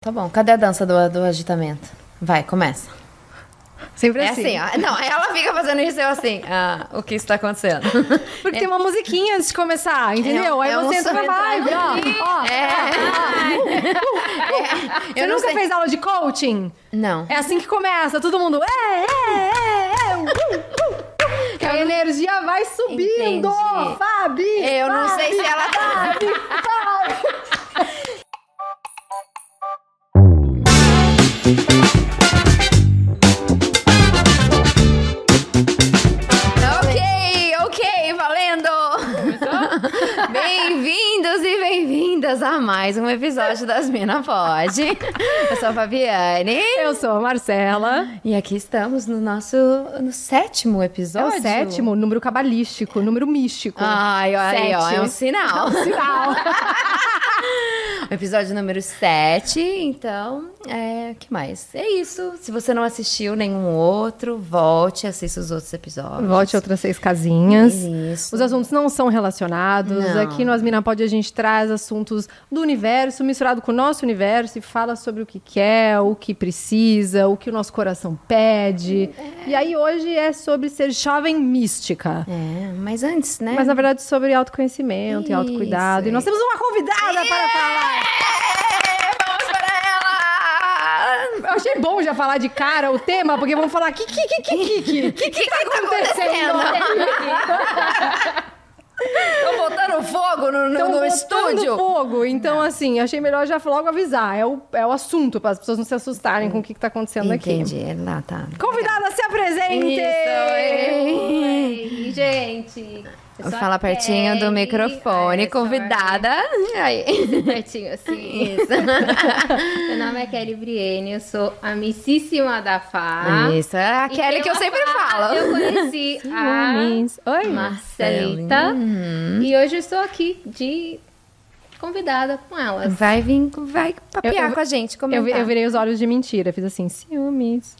Tá bom, cadê a dança do agitamento? Vai, começa. Sempre É assim. assim, ó. Não, ela fica fazendo isso e eu assim, o que está acontecendo? Porque tem uma musiquinha antes de começar, entendeu? Aí você entra na vibe, ó. Você nunca fez aula de coaching? Não. É assim que começa, todo mundo... Que a energia vai subindo, Entendi. Fabi! Eu não sei se ela tá... Ok, valendo! Bem-vindos e bem-vindas a mais um episódio das Mina Pode. Eu sou a Fabiane. Eu sou a Marcela. E aqui estamos no sétimo episódio. É o sétimo, número cabalístico, número místico. Ai, olha aí, ó, 7. é um sinal. Sinal. O episódio número 7, então, que mais? É isso. Se você não assistiu nenhum outro, volte e assista os outros episódios. Volte outras 6 casinhas. Isso. Os assuntos não são relacionados. Não. Aqui no Asmina Pod a gente traz assuntos do universo misturado com o nosso universo e fala sobre o que quer, o que precisa, o que o nosso coração pede. E aí hoje é sobre ser jovem mística. Mas antes, né? Mas na verdade sobre autoconhecimento e autocuidado. E nós temos uma convidada para falar. Vamos para ela! Eu achei bom já falar de cara o tema, porque vamos falar o que tá acontecendo? Estão botando fogo no estúdio? Fogo. Então, assim, achei melhor já logo avisar. É o assunto, para as pessoas não se assustarem com o que tá acontecendo Entendi. aqui. Lá tá. Convidada, se apresente! Oi, gente. Eu sou Fala a pertinho do Kelly. microfone, Eu sou a convidada. Aí. Pertinho, assim. Isso. Meu nome é Kelly Brienne, eu sou amicíssima da Fá. Isso, é a E Kelly tem que eu uma sempre Fá, falo. Eu conheci a Oi. Marcelita. E hoje eu estou aqui de convidada com elas. Vai papear com a gente, comentar. Eu virei os olhos de mentira, fiz assim, ciúmes.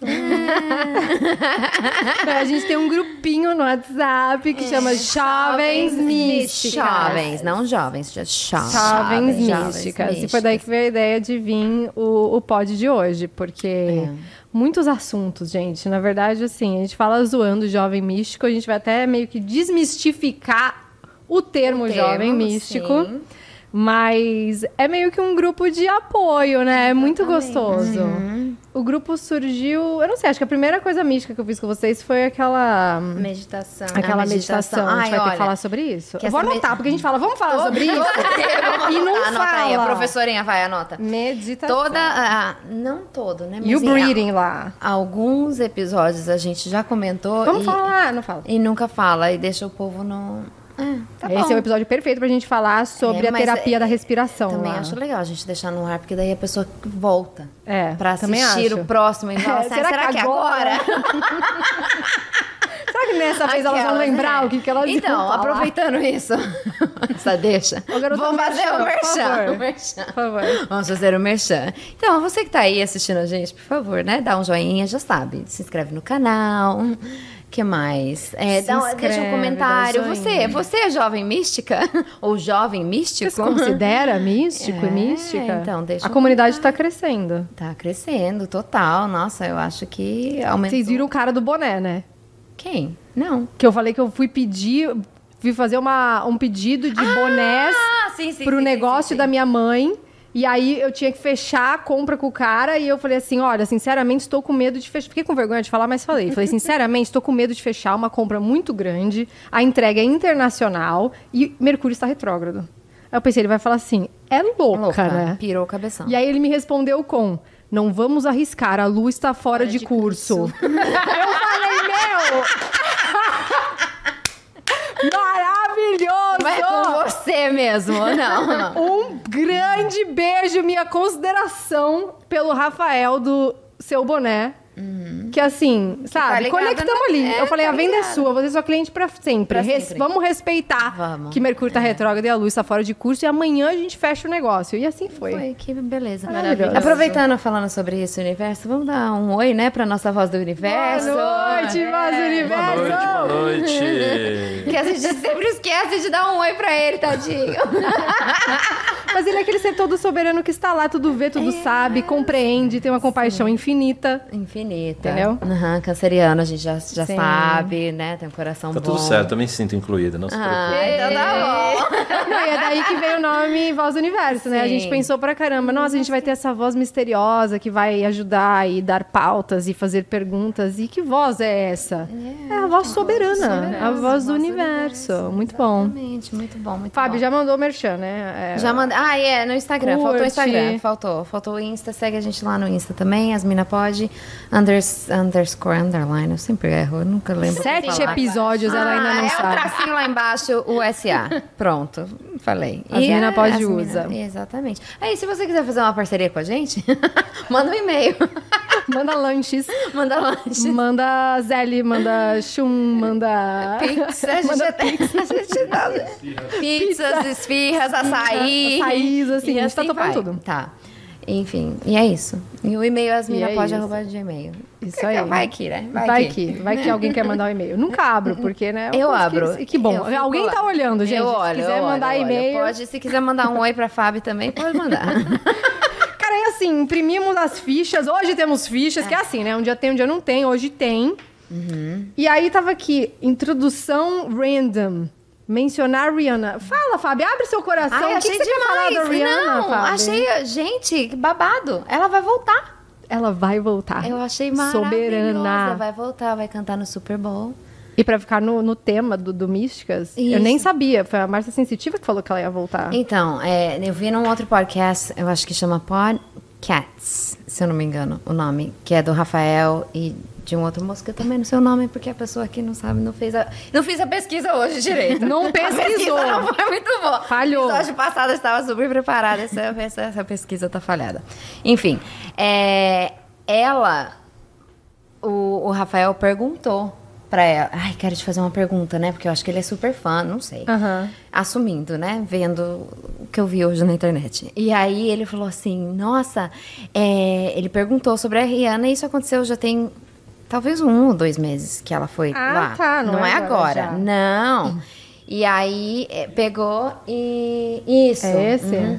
A gente tem um grupinho no WhatsApp que chama Jovens Místicas. Jovens, não jovens, Jovens Místicas. E foi daí que veio a ideia de vir o pod de hoje, porque muitos assuntos, gente. Na verdade, assim, a gente fala zoando jovem místico, a gente vai até meio que desmistificar o termo jovem místico. Sim. Mas é meio que um grupo de apoio, né? É muito gostoso. O grupo surgiu... Eu não sei, acho que a primeira coisa mística que eu fiz com vocês foi aquela Meditação. Aquela A meditação. meditação. A gente vai ter Olha, que falar sobre isso. que Eu vou essa anotar, porque a gente fala, vamos falar sobre isso? E não Anota fala. aí, a professorinha vai, anota. Meditação. Não todo, né? E o breathing lá. Alguns episódios a gente já comentou. Vamos falar, não fala. E nunca fala, e deixa o povo no... Tá Esse bom. é o episódio perfeito pra gente falar sobre a mas terapia da respiração. Também lá. acho legal a gente deixar no ar, porque daí a pessoa volta pra também assistir acho. o próximo e fala assim, será que agora? Será que nessa vez elas vão Aquelas, lembrar né? o que elas iam Então, falar? aproveitando isso, essa deixa. Ô, garota, Vamos fazer o por merchan. favor. O merchan. Por favor. Vamos fazer o merchan. Então, você que tá aí assistindo a gente, por favor, né? Dá um joinha, já sabe. Se inscreve no canal. Que mais? Deixa um comentário. dá um joinha. Você é jovem mística? Ou jovem místico? Você se considera místico e mística? Então, deixa A comunidade tá crescendo. Tá crescendo, total. Nossa, eu acho que aumentou. Vocês viram o cara do boné, né? Quem? Não. Que eu falei que eu fui fazer um pedido de bonés sim, pro negócio da minha mãe. E aí eu tinha que fechar a compra com o cara e eu falei assim, olha, sinceramente estou com medo de fechar. Fiquei com vergonha de falar, mas falei. Falei, sinceramente, estou com medo de fechar uma compra muito grande, a entrega é internacional e Mercúrio está retrógrado. Aí eu pensei, ele vai falar assim, é louca, né? Pirou o cabeção. E aí ele me respondeu com, não vamos arriscar, a Lu está fora de curso. Eu falei, meu... Maravilhoso! Mas é com você mesmo, não? Um grande beijo, minha consideração pelo Rafael do Seu Boné. Que assim, sabe, ligado, conectamos né? ali. Eu falei, tá a venda é ligado. sua, você é sua cliente pra sempre. Pra sempre. Vamos respeitar Vamos. que Mercúrio tá retrógrado e a Luz tá fora de curso. E amanhã a gente fecha o negócio. E assim foi. Foi, que beleza. Maravilhoso. Aproveitando, falando sobre isso, universo, vamos dar um oi, né, pra nossa voz do universo. Boa noite, voz do universo! Boa noite. Que a gente sempre esquece de dar um oi pra ele, tadinho. Mas ele é aquele ser todo soberano que está lá, tudo vê, tudo sabe, compreende, tem uma compaixão infinita. Infinita. Entendeu? Canceriano, a gente já Sim. sabe, né? Tem um coração Tá bom. tudo certo, também se sinto incluída, não se preocupe. Então tá bom. Não, e é daí que veio o nome Voz do Universo, né? A Sim. gente pensou pra caramba, nossa, a gente vai ter essa voz misteriosa que vai ajudar e dar pautas e fazer perguntas. E que voz é essa? É a voz soberana, a voz do universo. Muito bom. Exatamente, muito bom, muito Fábio, bom. já mandou o merchan, né? Já mandei. No Instagram. Faltou o Curte. Instagram. Faltou o Insta. Segue a gente lá no Insta também. Asmina pode. Underscore, underline. Eu sempre erro. Eu nunca lembro. 7 episódios ela ainda não É o sabe. tracinho lá embaixo, o SA. Pronto. Falei. Asmina pode usa. Exatamente. Aí, se você quiser fazer uma parceria com a gente, manda um e-mail. Manda lanches, Manda lanche. manda Zeli, manda Chum, manda... Pizza, a gente dá pizzas, esfirras, açaí. Açaís, assim, E a gente tá topando vai. tudo. Tá. Enfim, e é isso. E o e-mail E é asminapode@gmail. Isso aí. Vai que, né? Vai que alguém quer mandar um e-mail. Nunca abro, porque, né? Eu coisa abro. Que bom. Eu fico Alguém lá. tá olhando, gente. Eu olho, Se quiser mandar e-mail... Pode, se quiser mandar um oi pra Fábio também, pode mandar. Cara, é assim, imprimimos as fichas. Hoje temos fichas, que é assim, né? Um dia tem, um dia não tem. Hoje tem. E aí tava aqui, introdução random. Mencionar Rihanna. Fala, Fábio, abre seu coração. Ai, o que achei você quer falar da demais. Rihanna, Não, Fábio? achei... Gente, que babado. Ela vai voltar. Ela vai voltar. Eu achei maravilhosa. Soberana. Vai voltar, vai cantar no Super Bowl. E pra ficar no tema do Místicas, eu Isso. nem sabia. Foi a Márcia Sensitiva que falou que ela ia voltar. Então, eu vi num outro podcast, eu acho que chama Podcats, se eu não me engano, o nome, que é do Rafael e de um outro moço que eu também não sei o nome, porque a pessoa aqui não sabe, não fiz a pesquisa hoje direito. Não A pesquisa pesquisou. não foi muito boa. Falhou. O episódio passado eu estava super preparada, essa pesquisa tá falhada. Enfim, o Rafael perguntou pra ela, ai, quero te fazer uma pergunta, né, porque eu acho que ele é super fã, não sei. Aham. Assumindo, né? Vendo o que eu vi hoje na internet. E aí ele falou assim, nossa, ele perguntou sobre a Rihanna e isso aconteceu já tem talvez 1 ou 2 meses que ela foi lá. Tá, não é agora. já. Não. E aí pegou e... Isso. É esse? Uhum.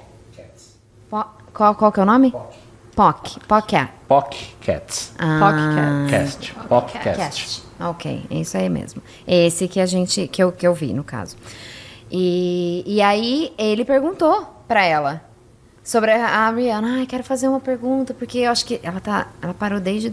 Qual que é o nome? Pocket. Pockcats. Cast. Pockcast. Ok, é isso aí mesmo. Esse que eu vi, no caso. E aí ele perguntou pra ela sobre a Rihanna. Ai, quero fazer uma pergunta, porque eu acho que ela parou desde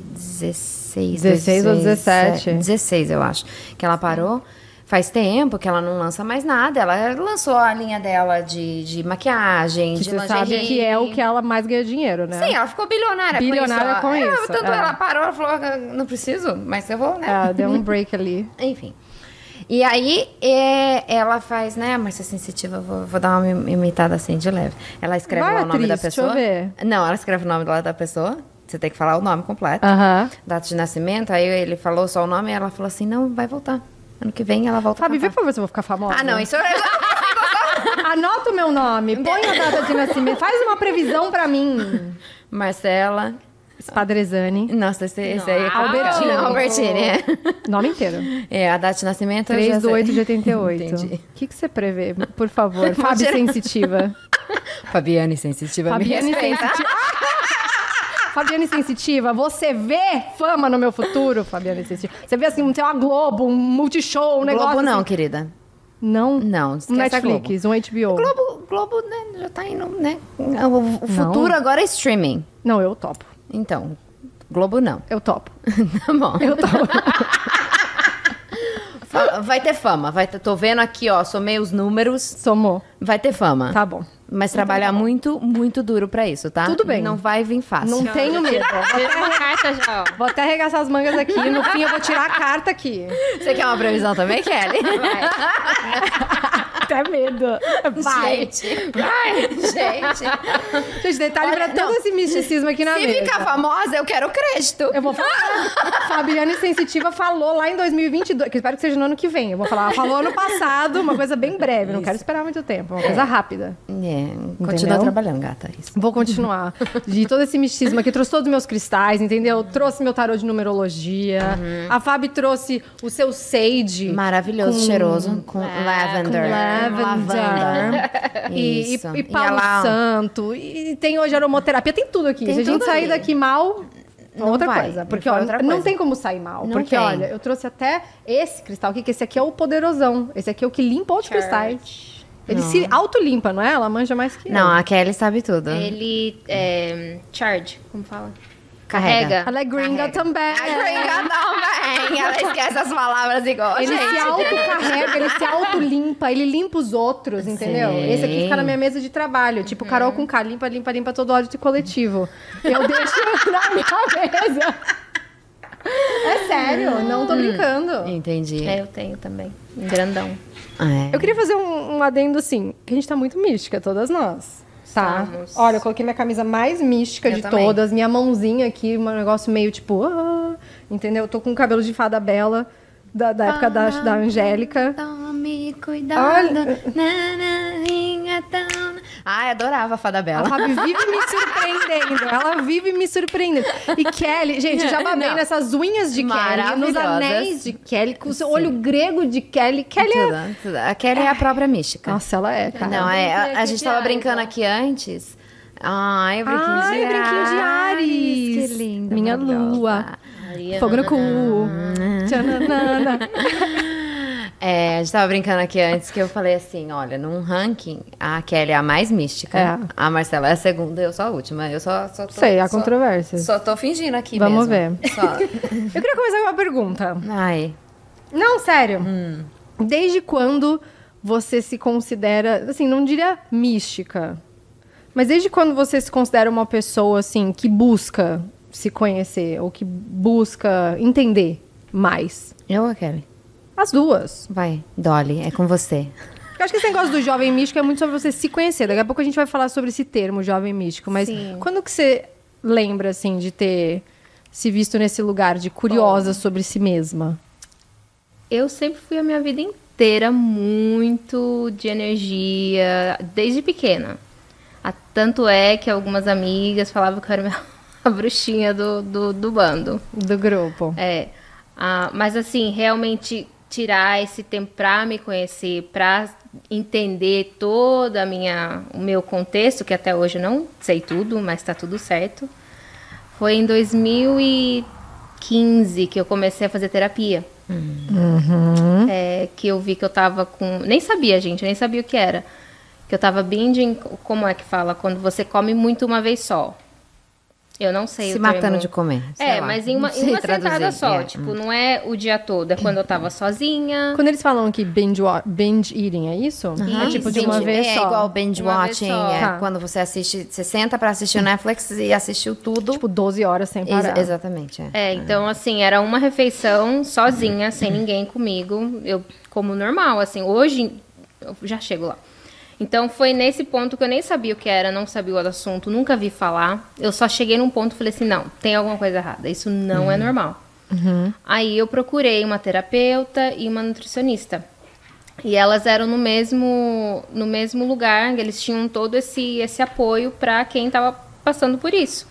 2016. 16 ou 17. 16, eu acho, que ela parou. Faz tempo que ela não lança mais nada. Ela lançou a linha dela de maquiagem, Que de você lingerie. sabe que é o que ela mais ganha dinheiro, né? Sim, ela ficou bilionária Bilionária com isso, Tanto é. ela parou, ela falou, não preciso, mas eu vou, né? Ela deu um break ali. Enfim. E aí, ela faz, né, a Márcia Sensitiva, vou dar uma imitada assim, de leve. Ela escreve Vai, lá o nome da atriz, deixa pessoa. eu ver. Não, ela escreve o nome lá da pessoa. Você tem que falar o nome completo. Aham. Data de nascimento. Aí ele falou só o nome e ela falou assim, não, vai voltar. Ano que vem ela volta Fábio, pra vê pra ver se eu vou ficar famosa. Ah, não, isso é... Anota o meu nome, põe a data de nascimento, faz uma previsão pra mim. Marcela... Spadrezani. Nossa, esse aí é Albertini. Não, Albertini, é. Nome inteiro. É, a data de nascimento... eu já 3 de sei. 8 de 88. Entendi. O que você prevê, por favor? Fábio tirar. Sensitiva. Fabiane Sensitiva, Fabiane me respeita. Sensitiva. Fabiane Sensitiva, você vê fama no meu futuro, Fabiane Sensitiva? Você vê assim, tem uma Globo, um Multishow, um negócio Globo não, assim. querida. Não? Não, Um esquece a Globo. Netflix, um HBO. Globo, né, já tá indo, né? O futuro agora é streaming. Não, eu topo. Então, Globo não. Eu topo. Tá bom. Eu topo. Vai ter fama. Tô vendo aqui, ó, somei os números. Somou. Vai ter fama. Tá bom. Mas trabalhar muito, muito duro pra isso, tá? Tudo bem. Não vai vir fácil. Não tenho medo. Tira uma carta já, ó. Vou até arregaçar as mangas aqui. No fim, eu vou tirar a carta aqui. Você quer uma previsão também, Kelly? Até medo. Vai. Gente, vai, gente. Gente, detalhe Olha, pra todo não. esse misticismo aqui na Se mesa. ficar famosa, eu quero crédito. Eu vou falar. Fabiane Sensitiva falou lá em 2022, que eu espero que seja no ano que vem. Eu vou falar, ela falou ano passado, uma coisa bem breve. Não quero esperar muito tempo, uma coisa rápida. Continua Entendeu? trabalhando, gata. Isso. Vou continuar. De todo esse misticismo aqui, trouxe todos os meus cristais, entendeu? Trouxe meu tarô de numerologia. A Fabi trouxe o seu sage. Maravilhoso, cheiroso, com lavender. lavender. Isso. E Palo Santo. E tem hoje aromaterapia, tem tudo aqui. Tem Se a gente tudo sair ali. daqui mal, Não outra vai, coisa. Porque, não ó, foi outra não coisa. tem como sair mal. Não porque, tem. olha, eu trouxe até esse cristal aqui, que esse aqui é o poderosão. Esse aqui é o que limpa outros cristais. Ele se auto-limpa, não é? Ela manja mais que Não, eu. a Kelly sabe tudo. Ele charge, como fala? Carrega. Ela é gringa também. A gringa também. Ela esquece as palavras igual a Ele gente. se autocarrega, ele se autolimpa, ele limpa os outros, entendeu? Sim. Esse aqui fica na minha mesa de trabalho. Tipo, Carol com K, limpa todo o ódio coletivo. Eu deixo na minha mesa. É sério, não tô brincando. Entendi. Eu tenho também. Um grandão. É. Eu queria fazer um adendo assim, que a gente tá muito mística, todas nós. Tá? Estamos. Olha, eu coloquei minha camisa mais mística Eu de também. todas, minha mãozinha aqui, um negócio meio tipo, entendeu? Eu tô com o cabelo de fada bela, da época da Angélica. Tome cuidado. Olha. Nananinha tão... Ai, adorava a Fada A Bela. Fábio vive me surpreendendo. Ela vive me surpreendendo. E Kelly, gente, eu já babei Não. nessas unhas de Kelly, nos Maravilhosas. anéis de Kelly, com o seu olho grego de Kelly. Kelly é... Tudo, tudo. A Kelly é a própria mística. Nossa, ela é, cara. Não, a gente tava Ares, brincando ó. aqui antes. Ai, o brinquinho de Ai, brinquinho de Ares. Que lindo. Minha maravilhosa. lua. Ariana. Fogo no cu. Tchananana. É, a gente tava brincando aqui antes que eu falei assim, olha, num ranking, a Kelly é a mais mística. É. A Marcela é a segunda, eu sou a última. Eu só tô... Sei, há só- controvérsias. Só tô fingindo aqui Vamos mesmo. ver. Só. Eu queria começar com uma pergunta. Ai, Não, sério. Desde quando você se considera, assim, não diria mística, mas desde quando você se considera uma pessoa, assim, que busca se conhecer ou que busca entender mais? eu ou a Kelly? As duas. Vai, Dolly, é com você. Eu acho que esse negócio do jovem místico é muito sobre você se conhecer. Daqui a pouco a gente vai falar sobre esse termo, jovem místico. Mas Sim. quando que você lembra, assim, de ter se visto nesse lugar de curiosa sobre si mesma? Eu sempre fui a minha vida inteira muito de energia, desde pequena. Tanto é que algumas amigas falavam que eu era a bruxinha do bando. Do grupo. É. Mas assim, realmente tirar esse tempo pra me conhecer, pra entender toda o meu contexto, que até hoje eu não sei tudo, mas tá tudo certo. Foi em 2015 que eu comecei a fazer terapia. Que eu vi que eu tava com... Nem sabia, gente, nem sabia o que era. Que eu tava binging, como é que fala? Quando você come muito uma vez só. Eu não sei Se o matando termo. de comer. sei lá. Mas em uma Não sei sentada traduzir, só. é. Tipo, não é o dia todo. É quando eu tava sozinha. Quando eles falam que binge eating, é isso? É tipo de uma Binge- vez é só. igual binge Uma vez watching. só. É Tá. quando você assiste, você senta pra assistir o Netflix e assistiu tudo. Tipo 12 horas sem parar. Exatamente. É. Então, assim, era uma refeição sozinha, sem ninguém comigo. Eu como normal, assim. Hoje, eu já chego lá. Então, foi nesse ponto que eu nem sabia o que era, não sabia o assunto, nunca vi falar. Eu só cheguei num ponto e falei assim, não, tem alguma coisa errada. Isso não é normal. Aí, eu procurei uma terapeuta e uma nutricionista. E elas eram no mesmo lugar, eles tinham todo esse apoio para quem estava passando por isso.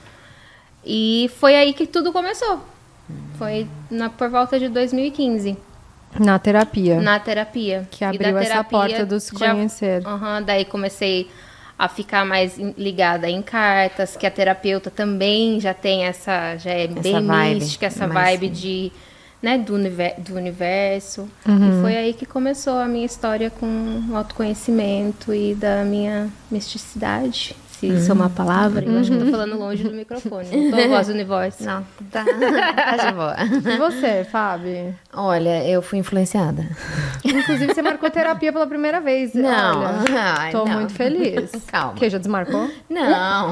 E foi aí que tudo começou. Foi por volta de 2015. Na terapia. Na terapia. Que E abriu da essa terapia porta do se conhecer. Daí comecei a ficar mais ligada em cartas, que a terapeuta também já tem já é bem vibe, mística, essa mas vibe de, né, do universo. Uhum. E foi aí que começou a minha história com o autoconhecimento e da minha misticidade. Se isso é uma palavra, eu acho que eu tô falando longe do microfone. Não tô voz do universo. Não, tá de boa. E você, Fábio? Olha, eu fui influenciada. Inclusive, você marcou terapia pela primeira vez. Não. Olha, Ai, tô não. muito feliz. Calma. Que já desmarcou? Não.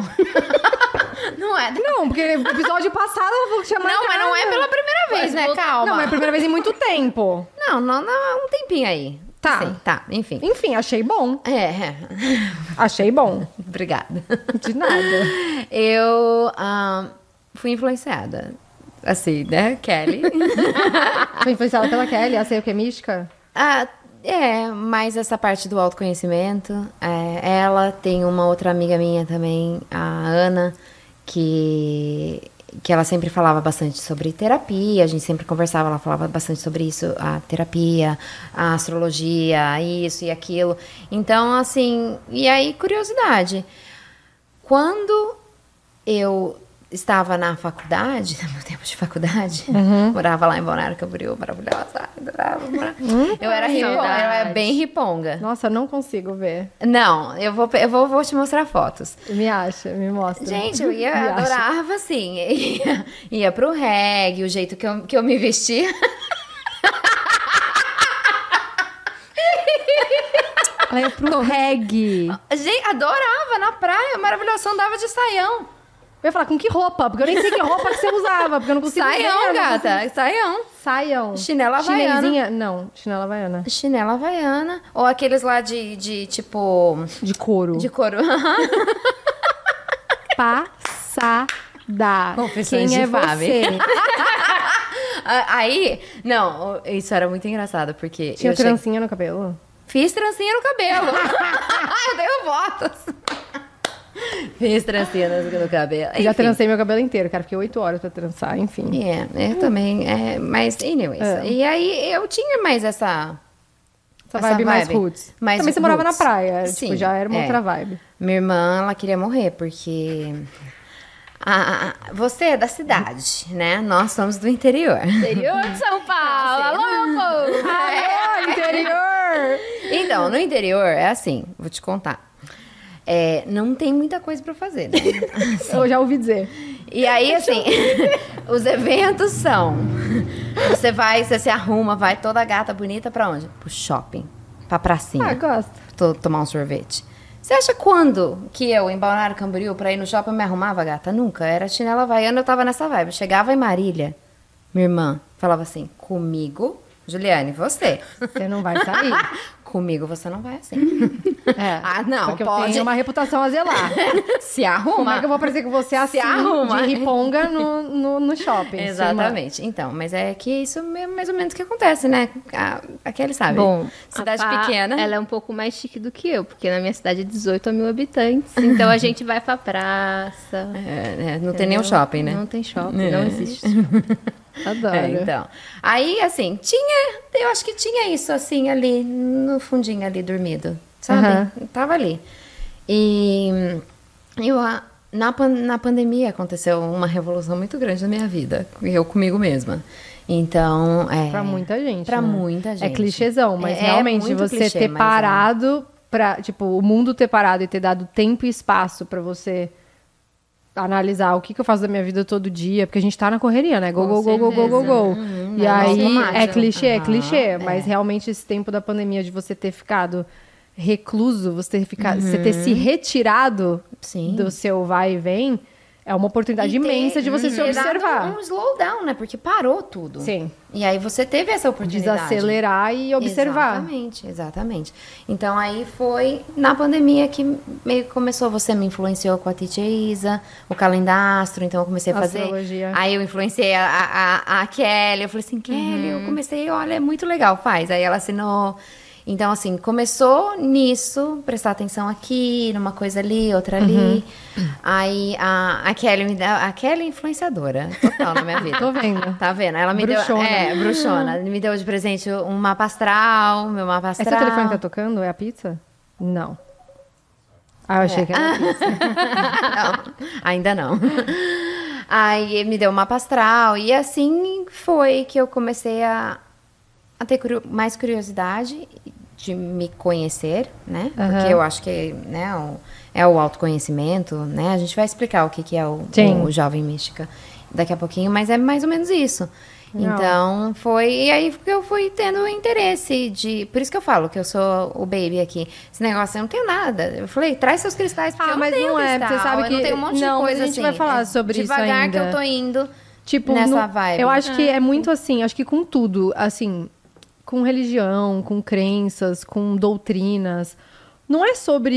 Não é. Não, porque no episódio passado ela falou que tinha marcado. Não, mas não é pela primeira vez, né? Calma. Não, mas é a primeira vez em muito tempo. Não, um tempinho aí. Tá. Sim, tá, enfim. Enfim, achei bom. É. Achei bom. Obrigada. De nada. Eu fui influenciada. Assim, né, Kelly? Foi influenciada pela Kelly, a sei o que é mística? Mas essa parte do autoconhecimento. Ela tem uma outra amiga minha também, a Ana, que que ela sempre falava bastante sobre terapia, a gente sempre conversava, ela falava bastante sobre isso, a terapia, a astrologia, isso e aquilo. Então, assim, e aí, curiosidade. Quando eu estava na faculdade, no meu tempo de faculdade, morava lá em Balneário Camboriú, maravilhosa, adorava morar. Eu era riponga, eu era bem riponga. Nossa, eu não consigo ver. Não, eu vou te mostrar fotos. Me mostra. Gente, eu adorava, assim, ia pro reggae, o jeito que eu me vestia. Ela ia pro reggae. Gente, adorava, na praia, maravilhosa, andava de saião. Eu ia falar, com que roupa? Porque eu nem sei que roupa que você usava, porque eu não consigo Saião, ver. gata, saião. Saião. Chinela havaiana. Chinesinha? Não, chinela havaiana. Chinela havaiana. Ou aqueles lá de tipo... De couro. De couro. Passada. Confissões Quem de é Fábio. você? Aí, não, isso era muito engraçado, porque... Tinha trancinha no cabelo? Fiz trancinha no cabelo. Eu tenho fotos. Fiz trancinha no cabelo. Eu já trancei meu cabelo inteiro, cara. Fiquei 8 horas pra trançar, enfim. Eu também. Mas, anyways. E aí, eu tinha mais essa vibe mais roots. Mais também você morava na roots. praia. Sim, Tipo, já era uma outra vibe. Minha irmã, ela queria morrer, porque... você é da cidade, né? Nós somos do interior. Interior de São Paulo. Alô, povo! Alô, interior! Então, no interior é assim, vou te contar. Não tem muita coisa pra fazer, né? Eu já ouvi dizer. E aí, assim, os eventos são... Você se arruma, vai toda gata, bonita, pra onde? Pro shopping, pra pracinha. Gosto. Tomar um sorvete. Você acha quando que eu, em Balneário Camboriú, pra ir no shopping, eu me arrumava, gata? Nunca. Era chinela havaiana, eu tava nessa vibe. Chegava em Marília, minha irmã falava assim, comigo, Juliane, você. Você não vai sair. Comigo você não vai assim. Não, porque pode. eu tenho uma reputação a zelar. Se arruma. Como é que eu vou parecer com você assim, arruma. de riponga no shopping? Exatamente. Então, mas é que isso é mais ou menos o que acontece, né? Aquele sabe. Bom, cidade a Fá, pequena. ela é um pouco mais chique do que eu, porque na minha cidade é 18 mil habitantes. Então a gente vai pra praça. Não tem nenhum shopping, né? Não tem shopping, não existe. Adoro. Então. Aí, assim, eu acho que tinha isso, assim, ali, no fundinho ali, dormido, sabe? Tava ali. E na pandemia aconteceu uma revolução muito grande na minha vida, eu comigo mesma. Então, Pra muita gente. Pra né? muita gente. É clichêzão, mas realmente muito você clichê, ter mas parado pra, tipo, o mundo ter parado e ter dado tempo e espaço pra você analisar o que eu faço da minha vida todo dia, porque a gente tá na correria, né? Go. E aí é clichê, mas realmente esse tempo da pandemia de você ter ficado recluso, você ter se retirado do seu vai e vem, é uma oportunidade imensa de você se observar. Um slowdown, né? Porque parou tudo. Sim. E aí você teve essa oportunidade. Desacelerar e observar. Exatamente. Então aí foi na pandemia que meio que começou, você me influenciou com a Titia Isa, o calendastro, então eu comecei a fazer. Astrologia. Aí eu influenciei a Kelly, eu falei assim, Kelly, eu comecei, olha, é muito legal, faz. Aí ela assinou. Então, assim, começou nisso, prestar atenção aqui, numa coisa ali, outra ali. Aí a Kelly a Kelly é influenciadora total na minha vida. Tô vendo. Tá vendo? Ela me Bruxona. deu. Bruxona. Me deu de presente um mapa astral, meu mapa astral. Esse telefone que tá tocando é a pizza? Não. Eu achei que era a pizza. Não, ainda não. Aí me deu um mapa astral. E assim foi que eu comecei a ter mais curiosidade de me conhecer, né? Porque eu acho que, né, é o autoconhecimento, né? A gente vai explicar o que é o Jovem Mística daqui a pouquinho, mas é mais ou menos isso. Não. Então, e aí que eu fui tendo interesse por isso que eu falo que eu sou o baby aqui. Esse negócio, eu não tenho nada. Eu falei, traz seus cristais, porque eu não tenho cristal. Você sabe que eu não tenho um monte de coisa a gente vai falar sobre isso ainda. Devagar que eu tô indo tipo, nessa vibe. Eu acho que é muito assim, acho que com tudo, assim, com religião, com crenças, com doutrinas, não é sobre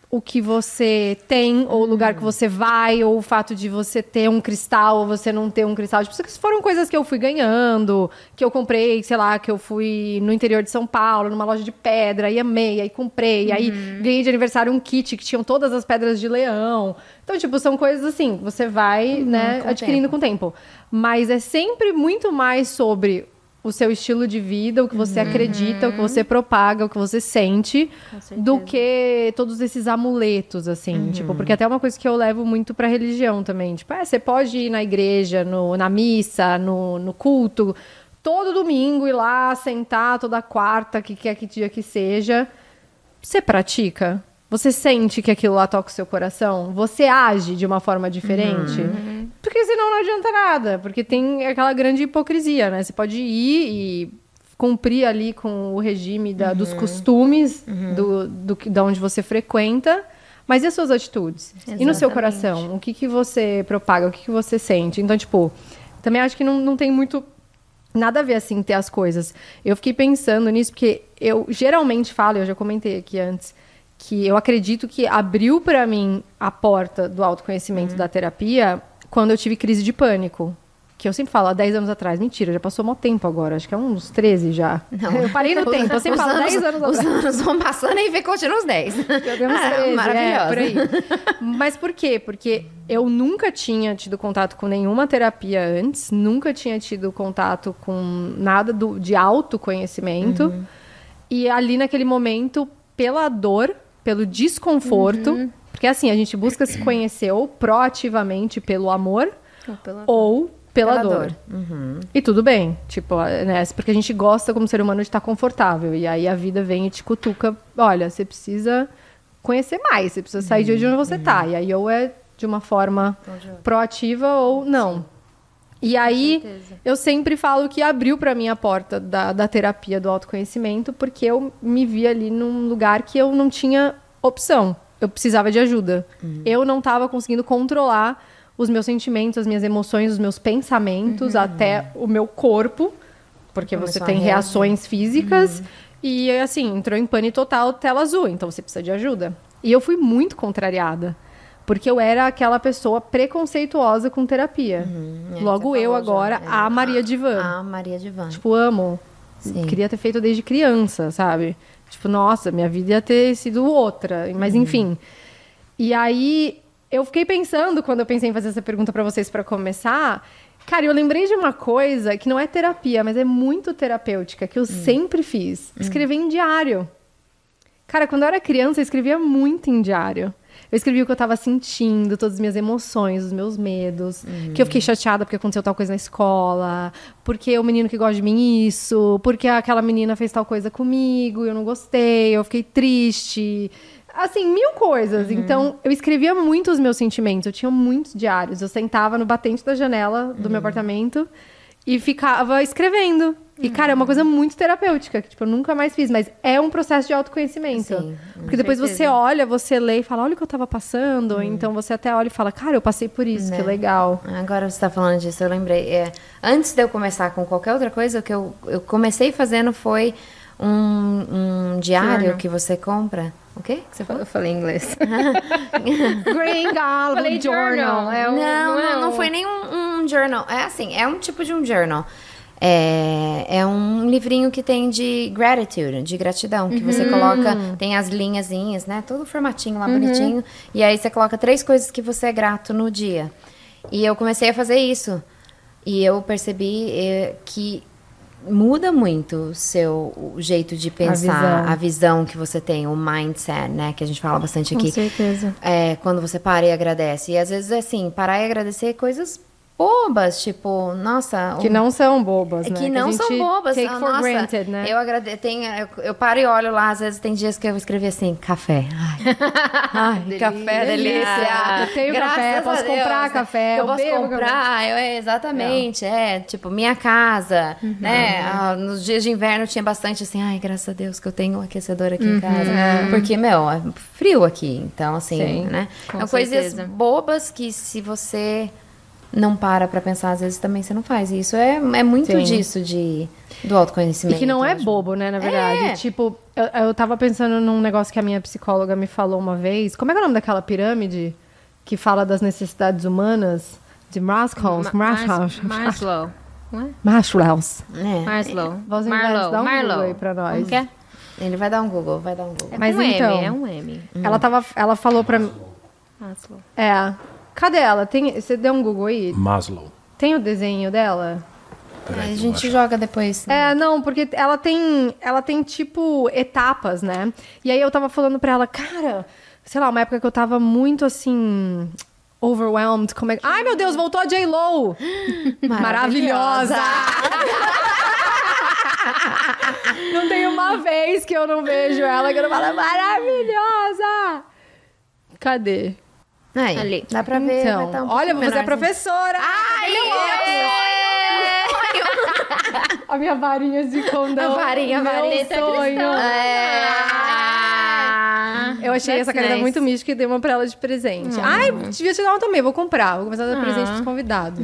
o que você tem, ou o lugar que você vai, ou o fato de você ter um cristal, ou você não ter um cristal. Tipo, isso foram coisas que eu fui ganhando, que eu comprei, sei lá, que eu fui no interior de São Paulo, numa loja de pedra, aí amei, aí comprei, aí ganhei de aniversário um kit que tinham todas as pedras de leão. Então, tipo, são coisas assim, você vai, né, adquirindo com o tempo. Mas é sempre muito mais sobre o seu estilo de vida, o que você acredita, o que você propaga, o que você sente, do que todos esses amuletos, assim. Tipo, porque até uma coisa que eu levo muito pra religião também. Tipo, você pode ir na igreja, na missa, no culto, todo domingo ir lá, sentar toda quarta, que quer que dia que seja. Você pratica? Você sente que aquilo lá toca o seu coração? Você age de uma forma diferente? Porque senão não adianta nada. Porque tem aquela grande hipocrisia, né? Você pode ir e cumprir ali com o regime dos costumes da onde você frequenta. Mas e as suas atitudes? Exatamente. E no seu coração? O que você propaga? O que você sente? Então, tipo, também acho que não tem muito nada a ver, assim, ter as coisas. Eu fiquei pensando nisso porque eu geralmente falo, eu já comentei aqui antes, que eu acredito que abriu para mim a porta do autoconhecimento da terapia quando eu tive crise de pânico. Que eu sempre falo, há 10 anos atrás. Mentira, já passou mó tempo agora. Acho que é uns 13 já. Não. Eu parei no tempo, eu sempre falo 10 anos atrás. Os anos vão passando e continua uns 10. Uns 13, maravilhosa. por aí. Mas por quê? Porque eu nunca tinha tido contato com nenhuma terapia antes. Nunca tinha tido contato com nada de autoconhecimento. E ali naquele momento, pela dor, pelo desconforto, porque assim, a gente busca se conhecer ou proativamente pelo amor ou pela dor. E tudo bem, tipo, né, porque a gente gosta como ser humano de estar confortável, e aí a vida vem e te cutuca, olha, você precisa conhecer mais, você precisa sair de onde você tá, e aí ou é de uma forma proativa ou não. E aí, eu sempre falo que abriu pra mim a porta da terapia do autoconhecimento, porque eu me vi ali num lugar que eu não tinha opção. Eu precisava de ajuda. Eu não estava conseguindo controlar os meus sentimentos, as minhas emoções, os meus pensamentos, até o meu corpo, porque você tem reações físicas. E, assim, entrou em pânico total, tela azul. Então, você precisa de ajuda. E eu fui muito contrariada. Porque eu era aquela pessoa preconceituosa com terapia. Logo eu agora, a Maria Divan. A Maria Divan. Tipo, amo. Sim. Queria ter feito desde criança, sabe? Tipo, nossa, minha vida ia ter sido outra. Mas, enfim. E aí, eu fiquei pensando, quando eu pensei em fazer essa pergunta pra vocês pra começar... Cara, eu lembrei de uma coisa que não é terapia, mas é muito terapêutica, que eu sempre fiz. Escrever em diário. Cara, quando eu era criança, eu escrevia muito em diário. Eu escrevi o que eu tava sentindo, todas as minhas emoções, os meus medos. Que eu fiquei chateada porque aconteceu tal coisa na escola. Porque o menino que gosta de mim isso. Porque aquela menina fez tal coisa comigo e eu não gostei. Eu fiquei triste. Assim, 1000 coisas. Então, eu escrevia muito os meus sentimentos. Eu tinha muitos diários. Eu sentava no batente da janela do meu apartamento e ficava escrevendo. E, cara, é uma coisa muito terapêutica, que, tipo, eu nunca mais fiz. Mas é um processo de autoconhecimento. Sim, porque depois você olha, você lê e fala, olha o que eu tava passando. Então, você até olha e fala, cara, eu passei por isso, que legal. Agora você tá falando disso, eu lembrei. Antes de eu começar com qualquer outra coisa, o que eu comecei fazendo foi um diário que você compra. O quê que você falou? Eu falei em inglês. Green Goblin Journal. Não foi nem um journal. É assim, é um tipo de um journal. É um livrinho que tem de gratitude, de gratidão, que você coloca, tem as linhazinhas, né? Todo formatinho lá, bonitinho. E aí você coloca 3 coisas que você é grato no dia. E eu comecei a fazer isso. E eu percebi que muda muito o jeito de pensar, a visão que você tem, o mindset, né? Que a gente fala bastante aqui. Com certeza. Quando você para e agradece. E às vezes, assim, parar e agradecer coisas bobas, tipo, nossa... Que não são bobas, né? Que não são bobas. Take for granted, né? Eu paro e olho lá, às vezes tem dias que eu escrevi assim, café. Ai, café, delícia. Eu tenho café, posso comprar café. Eu posso comprar, exatamente. Tipo, minha casa, né? Nos dias de inverno tinha bastante assim, ai, graças a Deus que eu tenho um aquecedor aqui em casa. Porque, é frio aqui, então assim, né? São coisas bobas que se você não para pra pensar, às vezes também você não faz. E isso é muito Sim. disso do autoconhecimento. E que não é bobo, né, na verdade. Tipo, eu tava pensando num negócio que a minha psicóloga me falou uma vez. Como é que é o nome daquela pirâmide que fala das necessidades humanas? De Maslow. Maslow. Não é? Maslow's. Maslow. Dá um Google aí pra nós. Como que é? Ele vai dar um Google, vai dar um Google. Mas um então, M, é um M. ela falou pra mim... Maslow. Cadê ela? Você deu um Google aí? Maslow. Tem o desenho dela? A gente joga depois. Não, porque ela tem tipo etapas, né? E aí eu tava falando pra ela, cara, sei lá, uma época que eu tava muito assim, overwhelmed. Ai, meu Deus, voltou a J.Lo! Maravilhosa! Não tem uma vez que eu não vejo ela que eu não falo, maravilhosa! Cadê? Aí, Ali. dá pra ver. Então, vai tá um olha, pouquinho você é menorzinho. professora! A minha varinha de condão. A varinha. Sonho. Eu achei essa caneta muito mística e dei uma pra ela de presente. Ai, devia te dar uma também, vou comprar. Vou começar a dar presente pros convidados.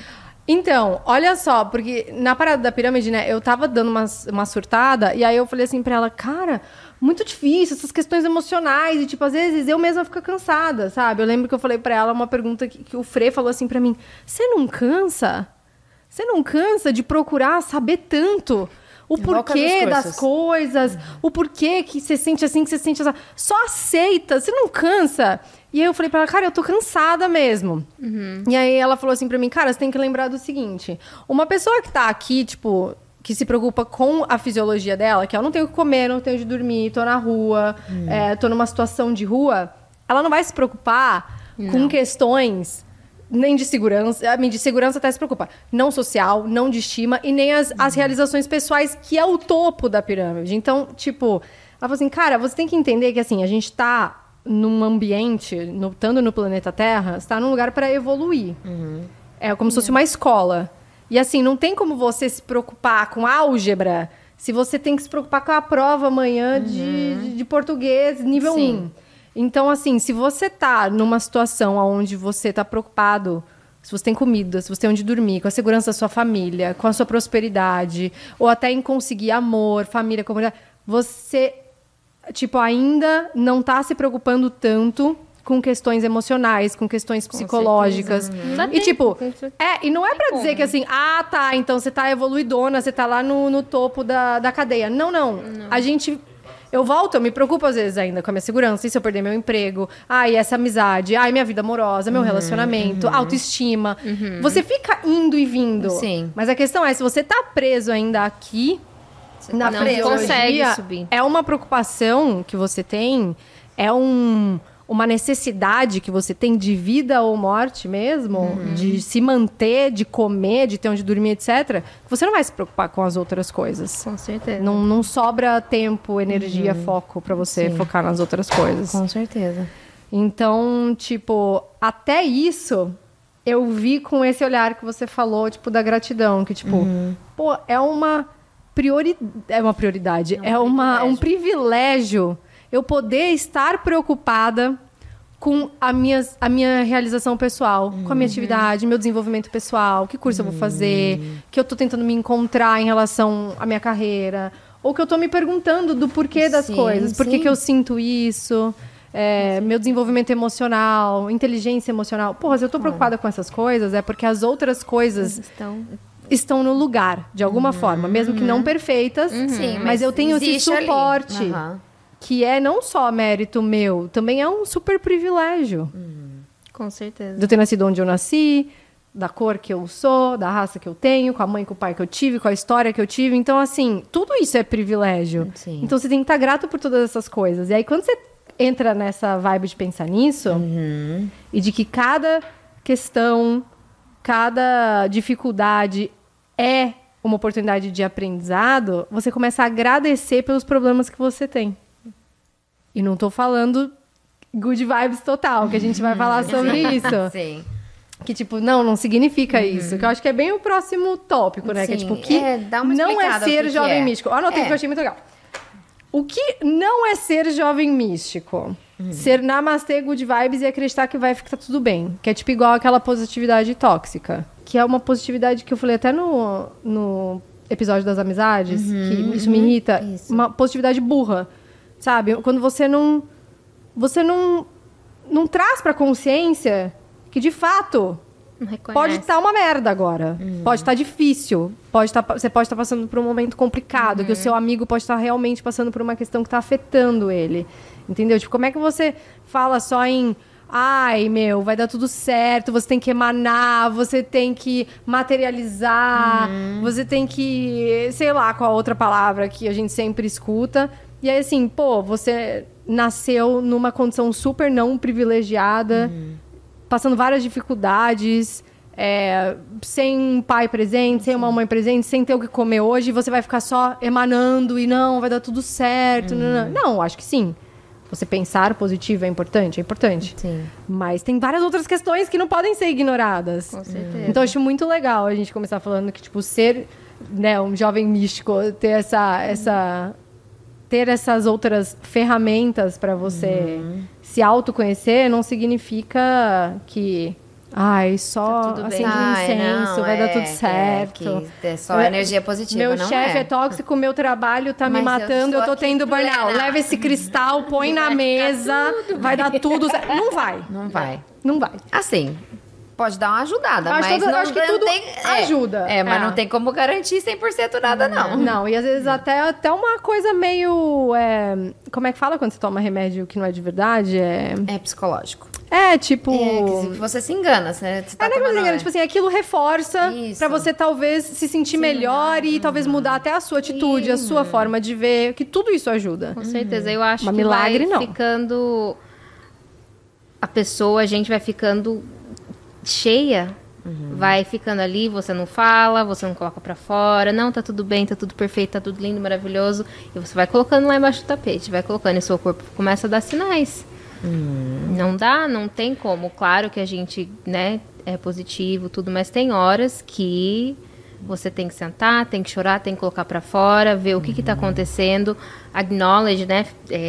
Então, olha só, porque na parada da pirâmide, né, eu tava dando uma surtada, e aí eu falei assim pra ela, cara, muito difícil, essas questões emocionais, e tipo, às vezes eu mesma fico cansada, sabe? Eu lembro que eu falei pra ela uma pergunta que o Frê falou assim pra mim, você não cansa? Você não cansa de procurar saber tanto o porquê das coisas, o porquê que você sente assim, que você sente assim? Só aceita, você não cansa? E aí eu falei pra ela, cara, eu tô cansada mesmo. E aí ela falou assim pra mim, cara, você tem que lembrar do seguinte, uma pessoa que tá aqui, tipo, que se preocupa com a fisiologia dela, que eu não tenho o que comer, não tenho onde dormir, tô na rua, tô numa situação de rua, ela não vai se preocupar com questões nem de segurança, de segurança até se preocupa, não social, não de estima e nem as realizações pessoais, que é o topo da pirâmide. Então, tipo, ela falou assim, cara, você tem que entender que assim, a gente tá num ambiente, estando no planeta Terra, está num lugar para evoluir. É como se fosse uma escola. E assim, não tem como você se preocupar com álgebra se você tem que se preocupar com a prova amanhã de português nível 1. Então, assim, se você tá numa situação onde você tá preocupado, se você tem comida, se você tem onde dormir, com a segurança da sua família, com a sua prosperidade, ou até em conseguir amor, família, comunidade, você, tipo, ainda não tá se preocupando tanto com questões emocionais, com questões psicológicas. E tipo, e não é pra dizer que assim, tá, então você tá evoluidona, você tá lá no topo da cadeia. Não. Eu me preocupo às vezes ainda com a minha segurança, e se eu perder meu emprego, e essa amizade, minha vida amorosa, meu relacionamento, autoestima. Você fica indo e vindo. Sim. Mas a questão é, se você tá preso ainda aqui, na não fisiologia, consegue subir. É uma preocupação que você tem, é uma necessidade que você tem de vida ou morte mesmo, de se manter, de comer, de ter onde dormir, etc., você não vai se preocupar com as outras coisas. Com certeza. Não sobra tempo, energia, foco pra você focar nas outras coisas. Com certeza. Então, tipo, até isso eu vi com esse olhar que você falou, tipo, da gratidão, que tipo, é uma prioridade, um privilégio eu poder estar preocupada com a minha realização pessoal, com a minha atividade, meu desenvolvimento pessoal, que curso eu vou fazer, que eu tô tentando me encontrar em relação à minha carreira, ou que eu tô me perguntando do porquê das coisas, por que eu sinto isso, meu desenvolvimento emocional, inteligência emocional. Porra, se eu tô preocupada com essas coisas, é porque as outras coisas estão no lugar, de alguma forma, mesmo que não perfeitas, mas eu tenho esse suporte. Que é não só mérito meu, também é um super privilégio. Com certeza. De eu ter nascido onde eu nasci, da cor que eu sou, da raça que eu tenho, com a mãe e com o pai que eu tive, com a história que eu tive. Então, assim, tudo isso é privilégio. Sim. Então, você tem que estar grato por todas essas coisas. E aí, quando você entra nessa vibe de pensar nisso, e de que cada questão, cada dificuldade é uma oportunidade de aprendizado, você começa a agradecer pelos problemas que você tem. E não tô falando good vibes total, que a gente vai falar sobre isso. Sim. Que, tipo, não significa isso. Que eu acho que é bem o próximo tópico, né? Sim. Que é, tipo, que dá uma não é explicada ser jovem é. místico. Anotei que eu achei muito legal. O que não é ser jovem místico? ser namastê, good vibes e acreditar que vai ficar tudo bem. Que é tipo igual aquela positividade tóxica. Que é uma positividade que eu falei até no episódio das amizades, que isso me irrita. Isso. Uma positividade burra, sabe? Quando você não traz pra consciência que, de fato, Não reconhece. pode estar uma merda agora. Pode estar difícil. Você pode estar passando por um momento complicado. Que o seu amigo pode estar realmente passando por uma questão que está afetando ele. Entendeu? Tipo, como é que você fala só em... Ai, meu, vai dar tudo certo, você tem que emanar, você tem que materializar, você tem que... Sei lá qual a outra palavra que a gente sempre escuta. E aí, assim, pô, você nasceu numa condição super não privilegiada, passando várias dificuldades, sem um pai presente, sem uma mãe presente, sem ter o que comer hoje, você vai ficar só emanando e não, vai dar tudo certo. Não, acho que sim. Você pensar positivo é importante? É importante. Sim. Mas tem várias outras questões que não podem ser ignoradas. Com certeza. Então, eu acho muito legal a gente começar falando que, tipo, ser, né, um jovem místico, ter ter essas outras ferramentas para você se autoconhecer não significa que... Ai, só Tá tudo bem. acende um incenso, vai dar tudo certo. Que é só energia positiva, Meu não chefe é. é tóxico, meu trabalho tá me Mas eu matando, eu estou tô aqui tendo burnout. plena. Leva esse cristal, põe na mesa, vai dar tudo certo. Não vai. Não vai. Não vai. Assim, pode dar uma ajudada, Acho mas que- não, acho que não tudo tem... ajuda. Mas não tem como garantir 100% nada, não. Não, e às vezes até uma coisa meio... como é que fala quando você toma remédio que não é de verdade? É psicológico. Tipo... Que você se engana, você tá não é que tomando... você engana, tipo assim, aquilo reforça Isso. pra você talvez se sentir melhor e talvez mudar até a sua atitude, a sua forma de ver, que tudo isso ajuda. Com certeza. Eu acho Mas que milagre, vai não. ficando... A gente vai ficando cheia. Vai ficando ali, você não fala, você não coloca pra fora. Não, tá tudo bem, tá tudo perfeito, tá tudo lindo, maravilhoso. E você vai colocando lá embaixo do tapete, vai colocando e seu corpo começa a dar sinais. Não dá, não tem como. Claro que a gente, né, é positivo, tudo, mas tem horas que você tem que sentar, tem que chorar, tem que colocar pra fora, ver o que tá acontecendo, acknowledge, né,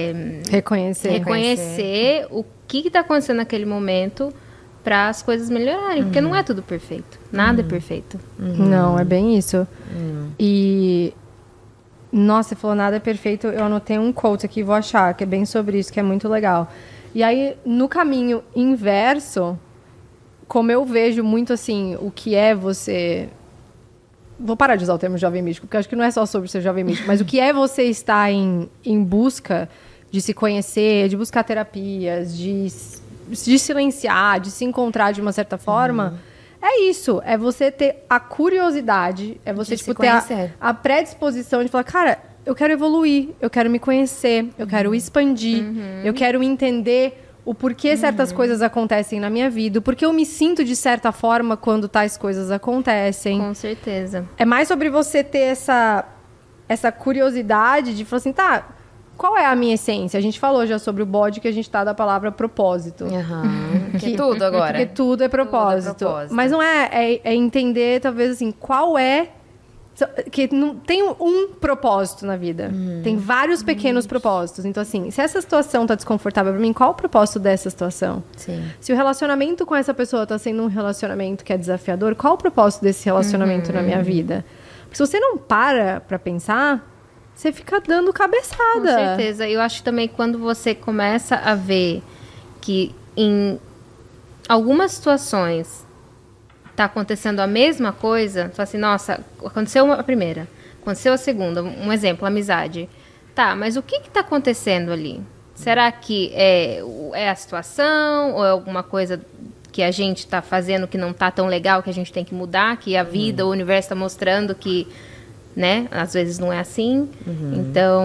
reconhecer o que tá acontecendo naquele momento para as coisas melhorarem, porque não é tudo perfeito, nada é perfeito. Não, é bem isso. E... Nossa, você falou nada é perfeito. Eu anotei um quote aqui, vou achar, que é bem sobre isso, que é muito legal. E aí, no caminho inverso, como eu vejo muito assim, o que é você... Vou parar de usar o termo jovem místico, porque eu acho que não é só sobre ser jovem místico, mas o que é você estar em busca de se conhecer, de buscar terapias, de silenciar, de se encontrar de uma certa forma... É isso, é você ter a curiosidade, é você De tipo, se ter conhecer. a predisposição de falar, cara, eu quero evoluir, eu quero me conhecer, eu quero expandir, eu quero entender o porquê certas coisas acontecem na minha vida, o porquê eu me sinto de certa forma quando tais coisas acontecem. Com certeza. É mais sobre você ter essa curiosidade de falar assim, tá, qual é a minha essência? A gente falou já sobre o bode que a gente tá da palavra propósito. Que tudo agora. Porque tudo é propósito. Tudo é propósito. Mas não é entender, talvez, assim, qual é... Que não tem um propósito na vida. Tem vários pequenos propósitos. Então, assim, se essa situação tá desconfortável pra mim, qual o propósito dessa situação? Sim. Se o relacionamento com essa pessoa tá sendo um relacionamento que é desafiador, qual o propósito desse relacionamento na minha vida? Porque se você não para pra pensar, você fica dando cabeçada. Com certeza. Eu acho que também quando você começa a ver que em algumas situações tá acontecendo a mesma coisa, você fala assim, nossa, aconteceu a primeira, aconteceu a segunda, um exemplo, amizade. Tá, mas o que tá acontecendo ali? Será que é a situação ou é alguma coisa que a gente tá fazendo que não tá tão legal, que a gente tem que mudar, que a vida, o universo tá mostrando que, né, às vezes não é assim. Então,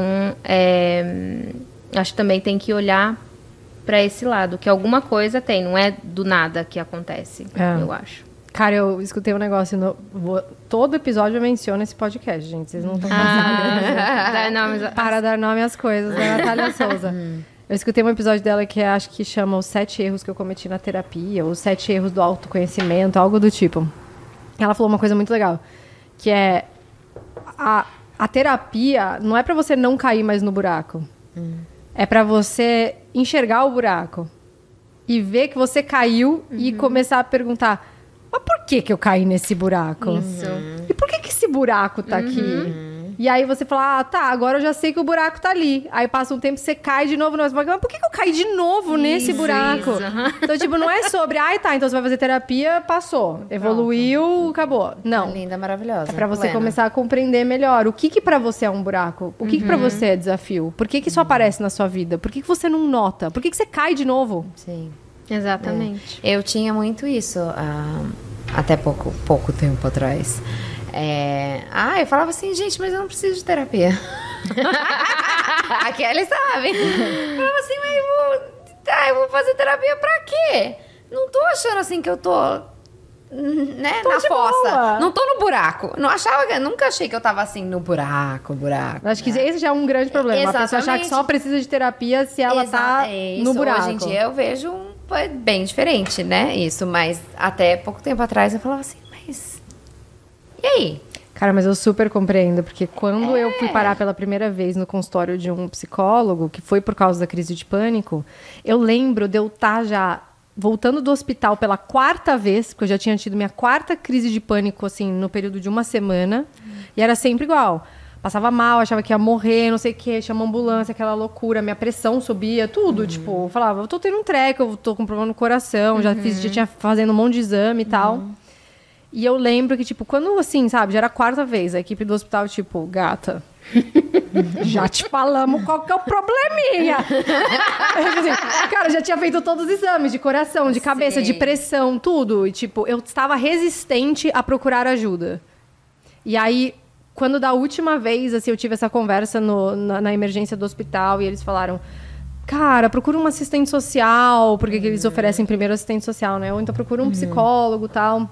acho que também tem que olhar para esse lado, que alguma coisa tem, não é do nada que acontece, eu acho. Cara, eu escutei um negócio. Todo episódio eu menciono esse podcast, gente. Vocês não estão cansados. Para dar nome às coisas, da Natália Souza. Eu escutei um episódio dela que acho que chama Os 7 Erros que eu cometi na terapia, ou Os 7 Erros do Autoconhecimento, algo do tipo. Ela falou uma coisa muito legal, que é a terapia não é pra você não cair mais no buraco. É pra você enxergar o buraco e ver que você caiu e começar a perguntar, mas por que eu caí nesse buraco? Isso. E por que esse buraco tá aqui? E aí você fala, tá, agora eu já sei que o buraco tá ali. Aí passa um tempo, você cai de novo. Mas por que eu caí de novo nesse buraco? Então, tipo, não é sobre, tá, então você vai fazer terapia, passou. Evoluiu, acabou. Não. Linda, maravilhosa. É pra você plena. começar a compreender melhor o que pra você é um buraco. O que pra você é desafio. Por que isso aparece na sua vida? Por que você não nota? Por que você cai de novo? Sim. Exatamente. Eu tinha muito isso até pouco tempo atrás. Eu falava assim, gente, mas eu não preciso de terapia. A Kelly sabe. Eu falava assim, mas eu vou fazer terapia pra quê? Não tô achando assim que eu tô na fossa. Boa. Não tô no buraco. Nunca achei que eu tava assim no buraco. Acho que esse já é um grande problema. A pessoa achar que só precisa de terapia se ela tá no buraco. Hoje em dia eu vejo bem diferente, né? Isso, mas até pouco tempo atrás eu falava assim, mas... E aí? Cara, mas eu super compreendo, porque quando eu fui parar pela primeira vez no consultório de um psicólogo, que foi por causa da crise de pânico, eu lembro de eu estar já voltando do hospital pela 4ª vez, porque eu já tinha tido minha 4ª crise de pânico, assim, no período de uma semana, e era sempre igual. Passava mal, achava que ia morrer, não sei o quê, chama ambulância, aquela loucura, minha pressão subia, tudo, tipo, eu falava, eu tô tendo um treco, eu tô com problema no coração, já tinha fazendo um monte de exame e tal. E eu lembro que, tipo, quando, assim, sabe, já era a 4ª vez, a equipe do hospital, tipo, gata, já te falamos qual que é o probleminha. Assim, cara, já tinha feito todos os exames de coração, de cabeça, de pressão, tudo. E, tipo, eu estava resistente a procurar ajuda. E aí, quando da última vez, assim, eu tive essa conversa na emergência do hospital, e eles falaram... Cara, procura um assistente social, porque eles oferecem primeiro assistente social, né? Ou então procura um psicólogo e tal...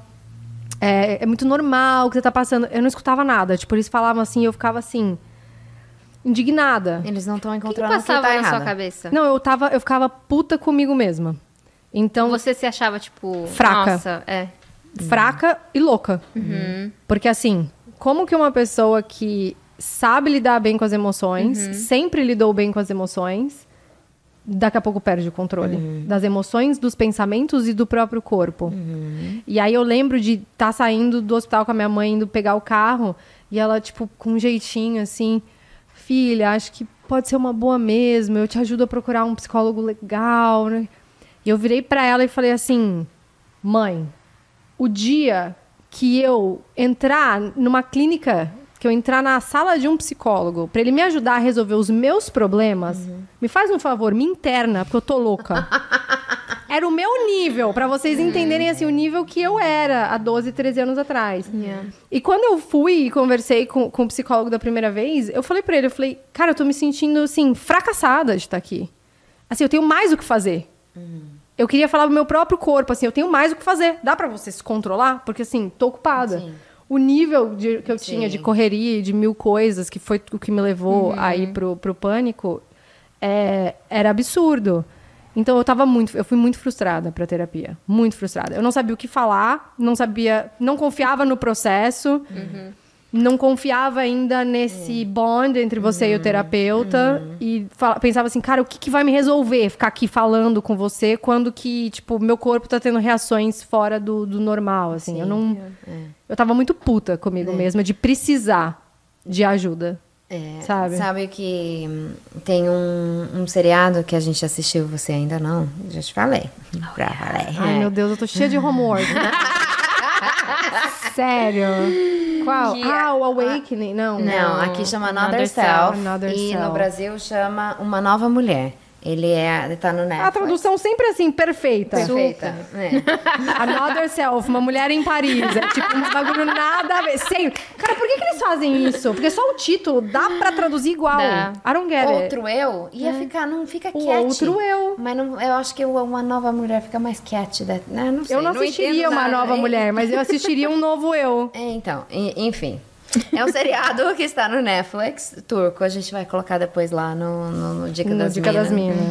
É muito normal o que você tá passando. Eu não escutava nada. Tipo, eles falavam assim e eu ficava assim... Indignada. Eles não estão O encontrando que passava tá na errada. sua cabeça? Não, eu ficava puta comigo mesma. Então... Você se achava, tipo... Fraca. Nossa, Fraca e louca. Porque assim, como que uma pessoa que sabe lidar bem com as emoções, sempre lidou bem com as emoções... daqui a pouco perde o controle das emoções, dos pensamentos e do próprio corpo. E aí eu lembro de estar saindo do hospital com a minha mãe, indo pegar o carro, e ela, tipo, com um jeitinho assim, filha, acho que pode ser uma boa mesmo, eu te ajudo a procurar um psicólogo legal, né? E eu virei pra ela e falei assim, mãe, o dia que eu entrar numa clínica... que eu entrar na sala de um psicólogo pra ele me ajudar a resolver os meus problemas, me faz um favor, me interna, porque eu tô louca. Era o meu nível, pra vocês entenderem assim, o nível que eu era há 12, 13 anos atrás. E quando eu fui e conversei com o psicólogo da primeira vez, eu falei pra ele, cara, eu tô me sentindo, assim, fracassada de estar aqui. Assim, eu tenho mais o que fazer. Eu queria falar do meu próprio corpo, assim, eu tenho mais o que fazer. Dá pra você se controlar? Porque, assim, tô ocupada. Sim. O nível que eu tinha de correria e de 1000 coisas, que foi o que me levou a ir pro pânico, era absurdo. Então eu fui muito frustrada pra terapia. Muito frustrada. Eu não sabia o que falar, não confiava no processo, não confiava ainda nesse bond entre você e o terapeuta. E pensava assim, cara, o que vai me resolver ficar aqui falando com você quando que, tipo, meu corpo tá tendo reações fora do normal, assim. Eu não... Eu tava muito puta comigo mesma de precisar de ajuda. Sabe? Sabe que tem um seriado que a gente assistiu, você ainda não? Já te falei. Ai, meu Deus, eu tô cheia de homework. Sério? Qual? O Awakening? Não, aqui chama Another Self. Another e Self. no Brasil chama Uma Nova Mulher. Ele tá no Netflix. A tradução sempre assim, perfeita. Perfeita. Another Self, uma mulher em Paris. É tipo um bagulho nada a ver. Sempre. Cara, por que eles fazem isso? Porque só o título dá pra traduzir igual. Dá. I don't get it. Outro eu ia ficar, não fica O cat. outro eu. Mas não, eu acho que Uma Nova Mulher fica mais cat. Não sei, Eu não assistiria Uma Nova Mulher, mas eu assistiria um novo eu. Então, enfim. É um seriado que está no Netflix, turco. A gente vai colocar depois lá no Dica No das Dica Minas. das Minas.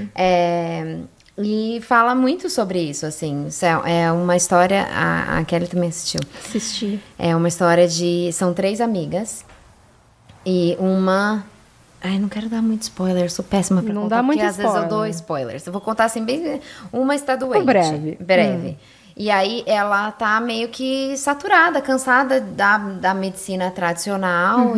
E fala muito sobre isso, assim. É uma história... A Kelly também assistiu. Assisti. É uma história de... São 3 amigas. E uma Ai, não quero dar muito spoiler, eu sou péssima pra Não contar, dá muito porque às vezes eu dou spoiler. spoilers. Eu vou contar assim, bem... Uma está doente. Breve. E aí ela tá meio que saturada, cansada da medicina tradicional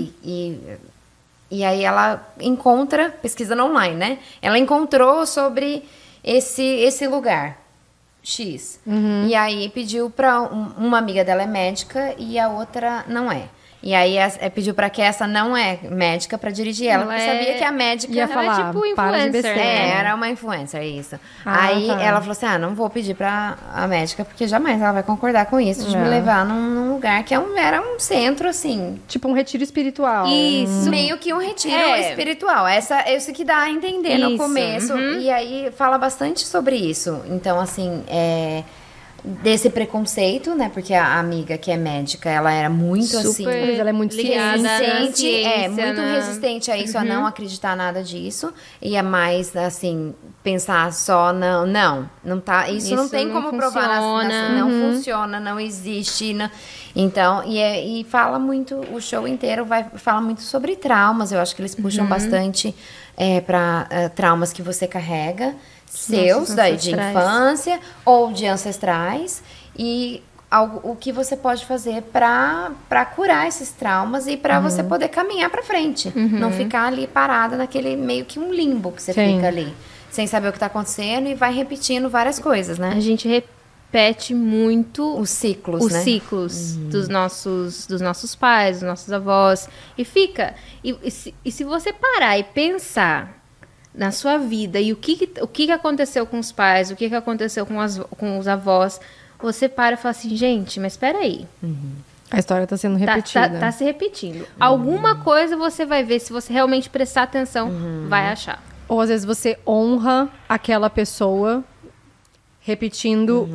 e aí ela encontra, pesquisando online, né? Ela encontrou sobre esse lugar, X. E aí pediu pra... Uma amiga dela é médica e a outra não é. E aí pediu pra que essa não é médica pra dirigir ela, porque sabia que a médica... Ia falar, é tipo para de influencer, besteira. né? era uma influencer, isso. Ah, Aí tá. ela falou assim, não vou pedir pra a médica, porque jamais ela vai concordar com isso, de me levar num lugar que era um centro, assim... Tipo um retiro espiritual. Isso. Meio que um retiro É. espiritual. Isso que dá a entender no Isso, começo. E aí fala bastante sobre isso. Então, assim, desse preconceito, né? Porque a amiga que é médica, ela era muito assim... Mas ela é muito ligada na resistente, ciência, muito né? resistente a isso, a não acreditar nada disso. E é mais, assim, pensar só, não tá... Isso não tem não como provar, funciona. não funciona, não existe, então, e fala muito, o show inteiro fala muito sobre traumas, eu acho que eles puxam bastante para traumas que você carrega, seus, daí de ancestrais. infância ou de ancestrais, e o que você pode fazer para curar esses traumas e para você poder caminhar para frente, não ficar ali parada naquele meio que um limbo que você Sim. fica ali, sem saber o que tá acontecendo e vai repetindo várias coisas, né? A gente repete muito Os ciclos, os né? ciclos dos nossos pais, dos nossos avós. E fica. E se você parar e pensar na sua vida e o que aconteceu com os pais, o que aconteceu com os avós, você para e fala assim, gente, mas espera aí. A história tá sendo repetida. Tá se repetindo. Alguma coisa você vai ver, se você realmente prestar atenção, vai achar. Ou às vezes você honra aquela pessoa repetindo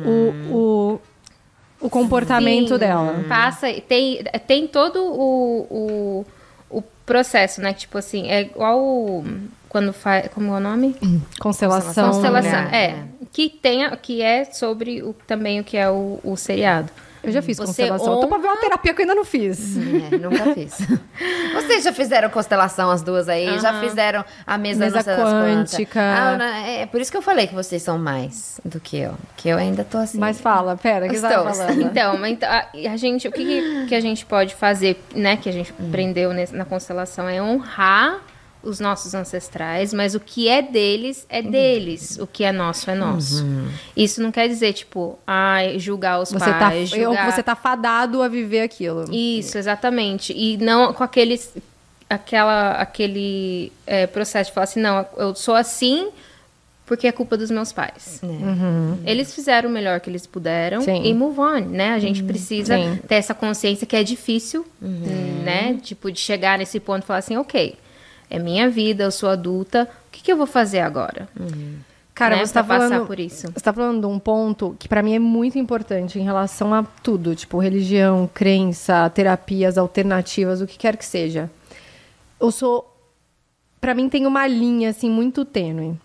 o comportamento Sim, dela. Passa, tem todo o processo, né? Tipo assim, é igual quando faz. Como é o nome? Constelação. Constelação. né? Que é sobre também o que é o seriado. Eu já fiz Você constelação. Eu tô pra ver uma terapia que eu ainda não fiz. Nunca fiz. Vocês já fizeram constelação as duas aí? Já fizeram a mesa não sei das quântica. quantas? É por isso que eu falei que vocês são mais do que eu. Que eu ainda tô assim. Mas fala, pera, o que você tá Estou. falando? Então, a gente, o que a gente pode fazer, né? Que a gente aprendeu na constelação é honrar os nossos ancestrais, mas o que é deles é deles, o que é nosso é nosso. Isso não quer dizer, tipo, julgar os pais, julgar... Você tá fadado a viver aquilo. Isso, exatamente. E não com aquele processo de falar assim, não, eu sou assim porque é culpa dos meus pais. Eles fizeram o melhor que eles puderam Sim. e move on, né? A gente precisa Sim. ter essa consciência que é difícil, né? Tipo, de chegar nesse ponto e falar assim, ok, é minha vida, eu sou adulta, o que eu vou fazer agora? Cara, Né, você tá pra passar falando, por isso. Você tá falando de um ponto que pra mim é muito importante em relação a tudo, tipo religião, crença, terapias alternativas, o que quer que seja. Pra mim tem uma linha assim muito tênue.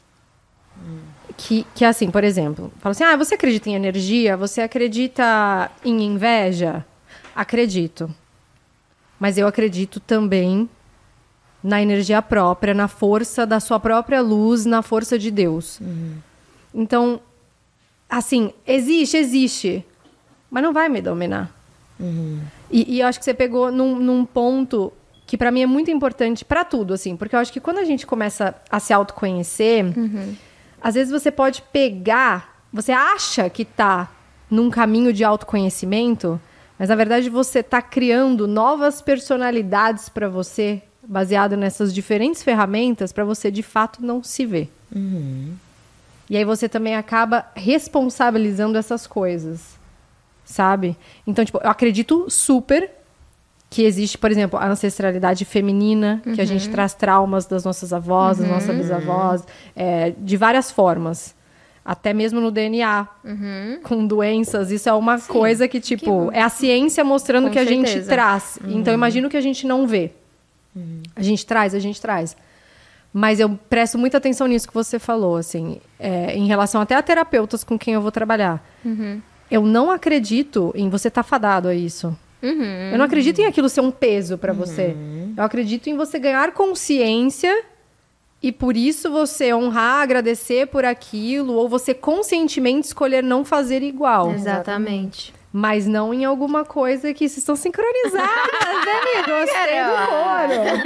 Que assim, por exemplo, fala assim: você acredita em energia? Você acredita em inveja? Acredito. Mas eu acredito também na energia própria, na força da sua própria luz, na força de Deus. Então, assim, existe, mas não vai me dominar. E eu acho que você pegou num ponto que pra mim é muito importante pra tudo, assim, porque eu acho que quando a gente começa a se autoconhecer, às vezes você pode você acha que tá num caminho de autoconhecimento, mas na verdade você tá criando novas personalidades pra você, baseado nessas diferentes ferramentas, para você de fato não se ver. E aí você também acaba responsabilizando essas coisas, sabe? Então, tipo, eu acredito super que existe, por exemplo, a ancestralidade feminina, que a gente traz traumas das nossas avós, das nossas bisavós, de várias formas. Até mesmo no DNA, com doenças. Isso é uma coisa que, tipo, é a ciência mostrando que a gente traz. Então, imagino que a gente não vê. A gente traz. Mas eu presto muita atenção nisso que você falou, assim, em relação até a terapeutas com quem eu vou trabalhar. Eu não acredito em você estar fadado a isso. Eu não acredito em aquilo ser um peso pra você. Eu acredito em você ganhar consciência e por isso você honrar, agradecer por aquilo, ou você conscientemente escolher não fazer igual. Exatamente. Mas não em alguma coisa que vocês estão sincronizadas, né, gostei do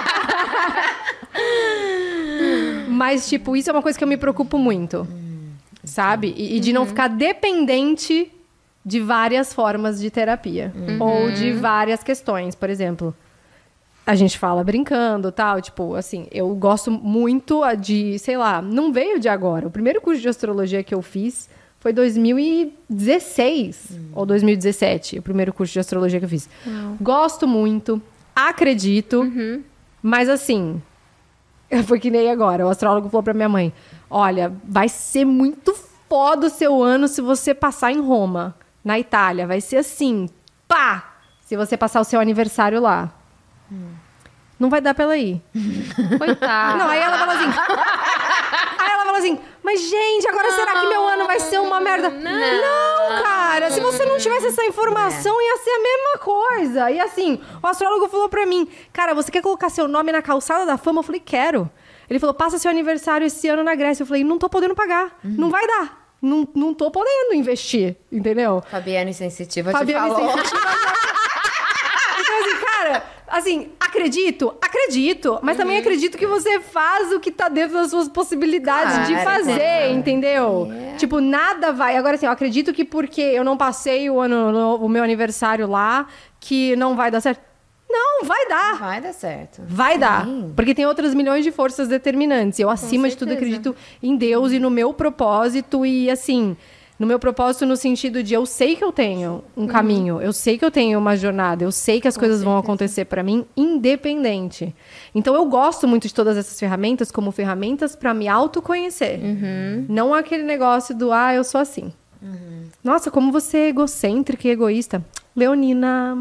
coro. Mas, tipo, isso é uma coisa que eu me preocupo muito, sabe? E de não ficar dependente de várias formas de terapia. Ou de várias questões, por exemplo. A gente fala brincando, tal, tipo, assim, eu gosto muito de, sei lá, não veio de agora. O primeiro curso de astrologia que eu fiz foi 2016 ou 2017, o primeiro curso de astrologia que eu fiz. Gosto muito, acredito, mas assim, foi que nem agora, o astrólogo falou pra minha mãe, olha, vai ser muito foda o seu ano se você passar em Roma, na Itália, vai ser assim, pá, se você passar o seu aniversário lá. Não vai dar pra ela ir. Coitada. Não, aí ela fala assim, mas gente, agora será que meu ano vai ser uma merda? Não, cara, se você não tivesse essa informação, ia ser a mesma coisa. E assim, o astrólogo falou pra mim, cara, você quer colocar seu nome na calçada da fama? Eu falei, quero. Ele falou, passa seu aniversário esse ano na Grécia. Eu falei, não tô podendo pagar, não vai dar. Não tô podendo investir, entendeu? Fabiana Insensitiva te Fabiana falou. Insensitiva. Então, assim, cara, assim, acredito, mas também acredito que você faz o que tá dentro das suas possibilidades de fazer, entendeu? Tipo, nada vai... Agora, assim, eu acredito que porque eu não passei o meu aniversário lá, que não vai dar certo. Não, vai dar. Vai dar certo. Vai dar. Porque tem outras milhões de forças determinantes. Eu, acima de tudo, acredito em Deus e no meu propósito. E, assim, no meu propósito no sentido de eu sei que eu tenho um caminho. Eu sei que eu tenho uma jornada. Eu sei que as coisas vão acontecer pra mim, independente. Então, eu gosto muito de todas essas ferramentas como ferramentas pra me autoconhecer. Não aquele negócio do, eu sou assim. Nossa, como você é egocêntrica e egoísta. Leonina...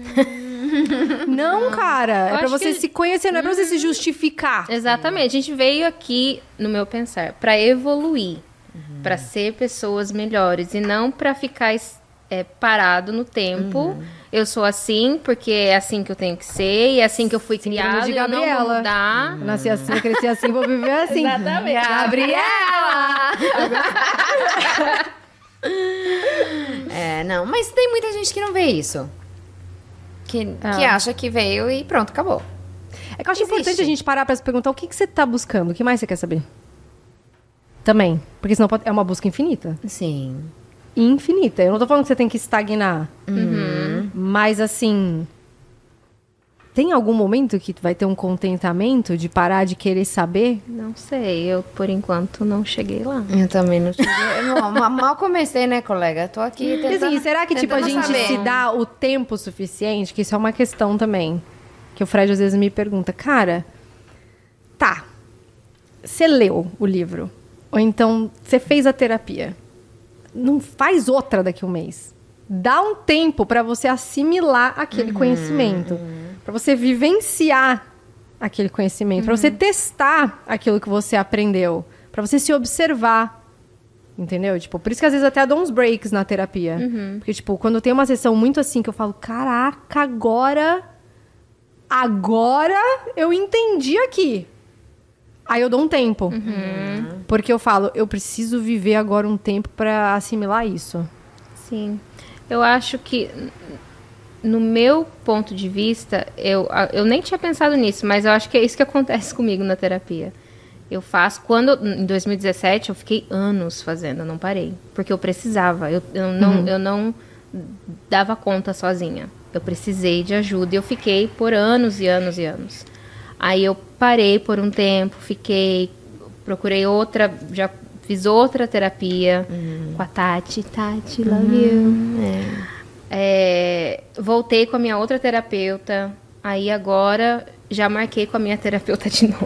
Não, cara. É pra você se conhecer, não é pra você se justificar. Exatamente. A gente veio aqui, no meu pensar, pra evoluir. Pra ser pessoas melhores. E não pra ficar parado no tempo. Eu sou assim, porque é assim que eu tenho que ser. E é assim que eu fui criada. de Eu não Gabriela. vou mudar. Eu nasci assim, eu cresci assim, vou viver assim. Exatamente. Gabriela! Não, mas tem muita gente que não vê isso. Que acha que veio e pronto, acabou. É que eu acho importante a gente parar pra se perguntar o que você tá buscando, o que mais você quer saber? Também. Porque senão é uma busca infinita. Sim. Infinita. Eu não tô falando que você tem que estagnar. Mas assim... Tem algum momento que vai ter um contentamento de parar de querer saber? Não sei. Eu, por enquanto, não cheguei lá. Eu também não cheguei. Mal comecei, né, colega? Tô aqui tentando... Assim, será que tipo, a gente se dá o tempo suficiente? Que isso é uma questão também. Que o Fred às vezes me pergunta. Cara, tá. Você leu o livro. Ou então, você fez a terapia. Não faz outra daqui a um mês. Dá um tempo para você assimilar aquele conhecimento. Para você vivenciar aquele conhecimento. Para você testar aquilo que você aprendeu. Para você se observar. Entendeu? Tipo, por isso que às vezes até dou uns breaks na terapia. Porque, tipo, quando tem uma sessão muito assim que eu falo, caraca, agora eu entendi aqui. Aí eu dou um tempo. Porque eu falo, eu preciso viver agora um tempo para assimilar isso. Sim. Eu acho que, no meu ponto de vista, eu nem tinha pensado nisso, mas eu acho que é isso que acontece comigo na terapia. Eu faço... Em 2017, eu fiquei anos fazendo, eu não parei. Porque eu precisava. Eu não dava conta sozinha. Eu precisei de ajuda e eu fiquei por anos e anos e anos. Aí eu parei por um tempo, procurei outra... Já fiz outra terapia com a Tati. Tati, love you. Voltei com a minha outra terapeuta. Aí agora já marquei com a minha terapeuta de novo.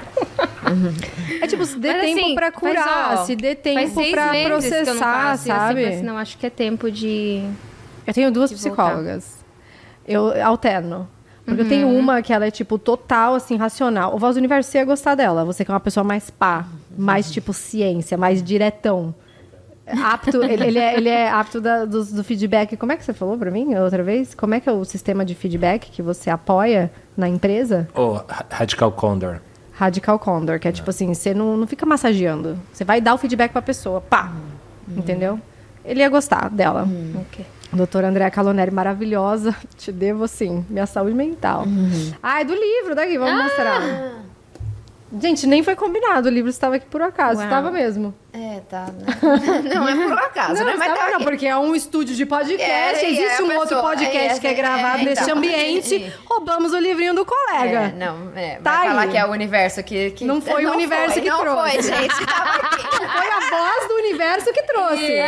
É tipo, se dê tempo assim, pra curar, se dê tempo pra processar, sabe? Eu não acho que é tempo de... Eu tenho duas psicólogas. Eu alterno. Porque eu tenho uma que ela é, tipo, total, assim, racional. O Voz do Universo, você ia gostar dela. Você que é uma pessoa mais mais, tipo, ciência, mais diretão. apto, ele é apto do feedback. Como é que você falou pra mim outra vez? Como é que é o sistema de feedback que você apoia na empresa? Radical Condor. Radical Condor, que é tipo assim, você não fica massageando. Você vai dar o feedback pra pessoa. Pá! Entendeu? Ele ia gostar dela. Ok. Doutora Andréa Caloneri, maravilhosa. Te devo, assim, minha saúde mental. É do livro daqui, vamos mostrar. Gente, nem foi combinado. O livro estava aqui por acaso. Estava mesmo. Tá. Não é por acaso, né? Mas não, porque é um estúdio de podcast. Existe um outro podcast que é gravado nesse ambiente. Roubamos o livrinho do colega. Vai falar que é o universo que... Não foi o universo que trouxe. Não foi, gente. Tava aqui. Foi a voz do universo que trouxe.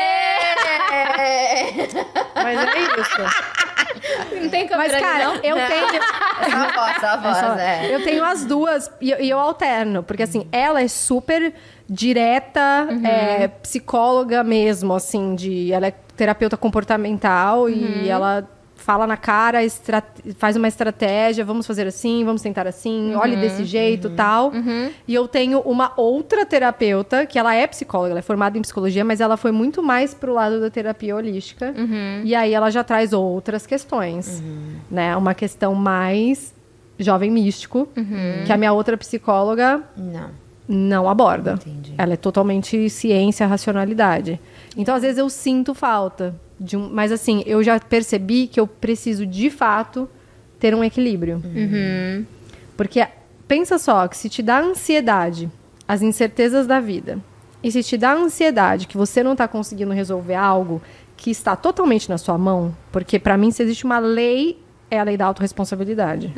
Mas é isso. Não tem câmera. Mas, cara, eu tenho... Só a voz. Eu tenho as duas e eu alterno. Porque, assim, ela é super direta, psicóloga mesmo, assim, ela é terapeuta comportamental e ela fala na cara, faz uma estratégia, vamos fazer assim, vamos tentar assim, olhe desse jeito, tal. E eu tenho uma outra terapeuta, que ela é psicóloga, ela é formada em psicologia, mas ela foi muito mais pro lado da terapia holística. E aí ela já traz outras questões, né? Uma questão mais jovem místico, que a minha outra psicóloga não aborda. Entendi. Ela é totalmente ciência, racionalidade. Então, às vezes, eu sinto falta de mas, assim, eu já percebi que eu preciso, de fato, ter um equilíbrio. Porque, pensa só, que se te dá ansiedade, as incertezas da vida, e se te dá ansiedade que você não está conseguindo resolver algo que está totalmente na sua mão, porque, para mim, se existe uma lei, é a lei da autorresponsabilidade.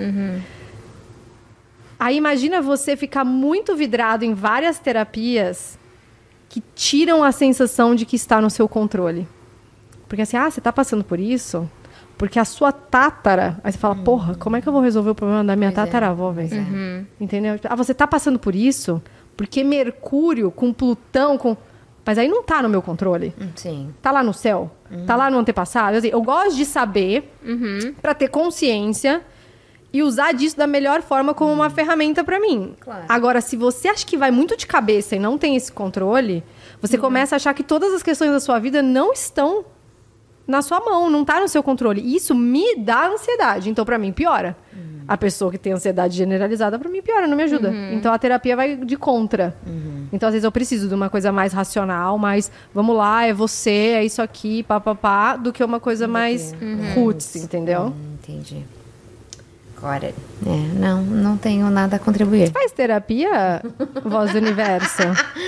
Aí imagina você ficar muito vidrado em várias terapias que tiram a sensação de que está no seu controle. Porque assim, você está passando por isso? Porque a sua tátara... Aí você fala, porra, como é que eu vou resolver o problema da minha tataravó, velho? Entendeu? Você está passando por isso? Porque Mercúrio com Plutão, mas aí não está no meu controle. Sim. Tá lá no céu? Tá lá no antepassado? Eu gosto de saber para ter consciência e usar disso da melhor forma como uma ferramenta para mim. Claro. Agora, se você acha que vai muito de cabeça e não tem esse controle, você começa a achar que todas as questões da sua vida não estão na sua mão, não tá no seu controle. E isso me dá ansiedade. Então, para mim, piora. A pessoa que tem ansiedade generalizada, para mim, piora, não me ajuda. Então, a terapia vai de contra. Então, às vezes, eu preciso de uma coisa mais racional, mais, vamos lá, é você, é isso aqui, pá, do que uma coisa mais roots, entendeu? Entendi. Agora, não tenho nada a contribuir. Faz terapia, Voz do Universo?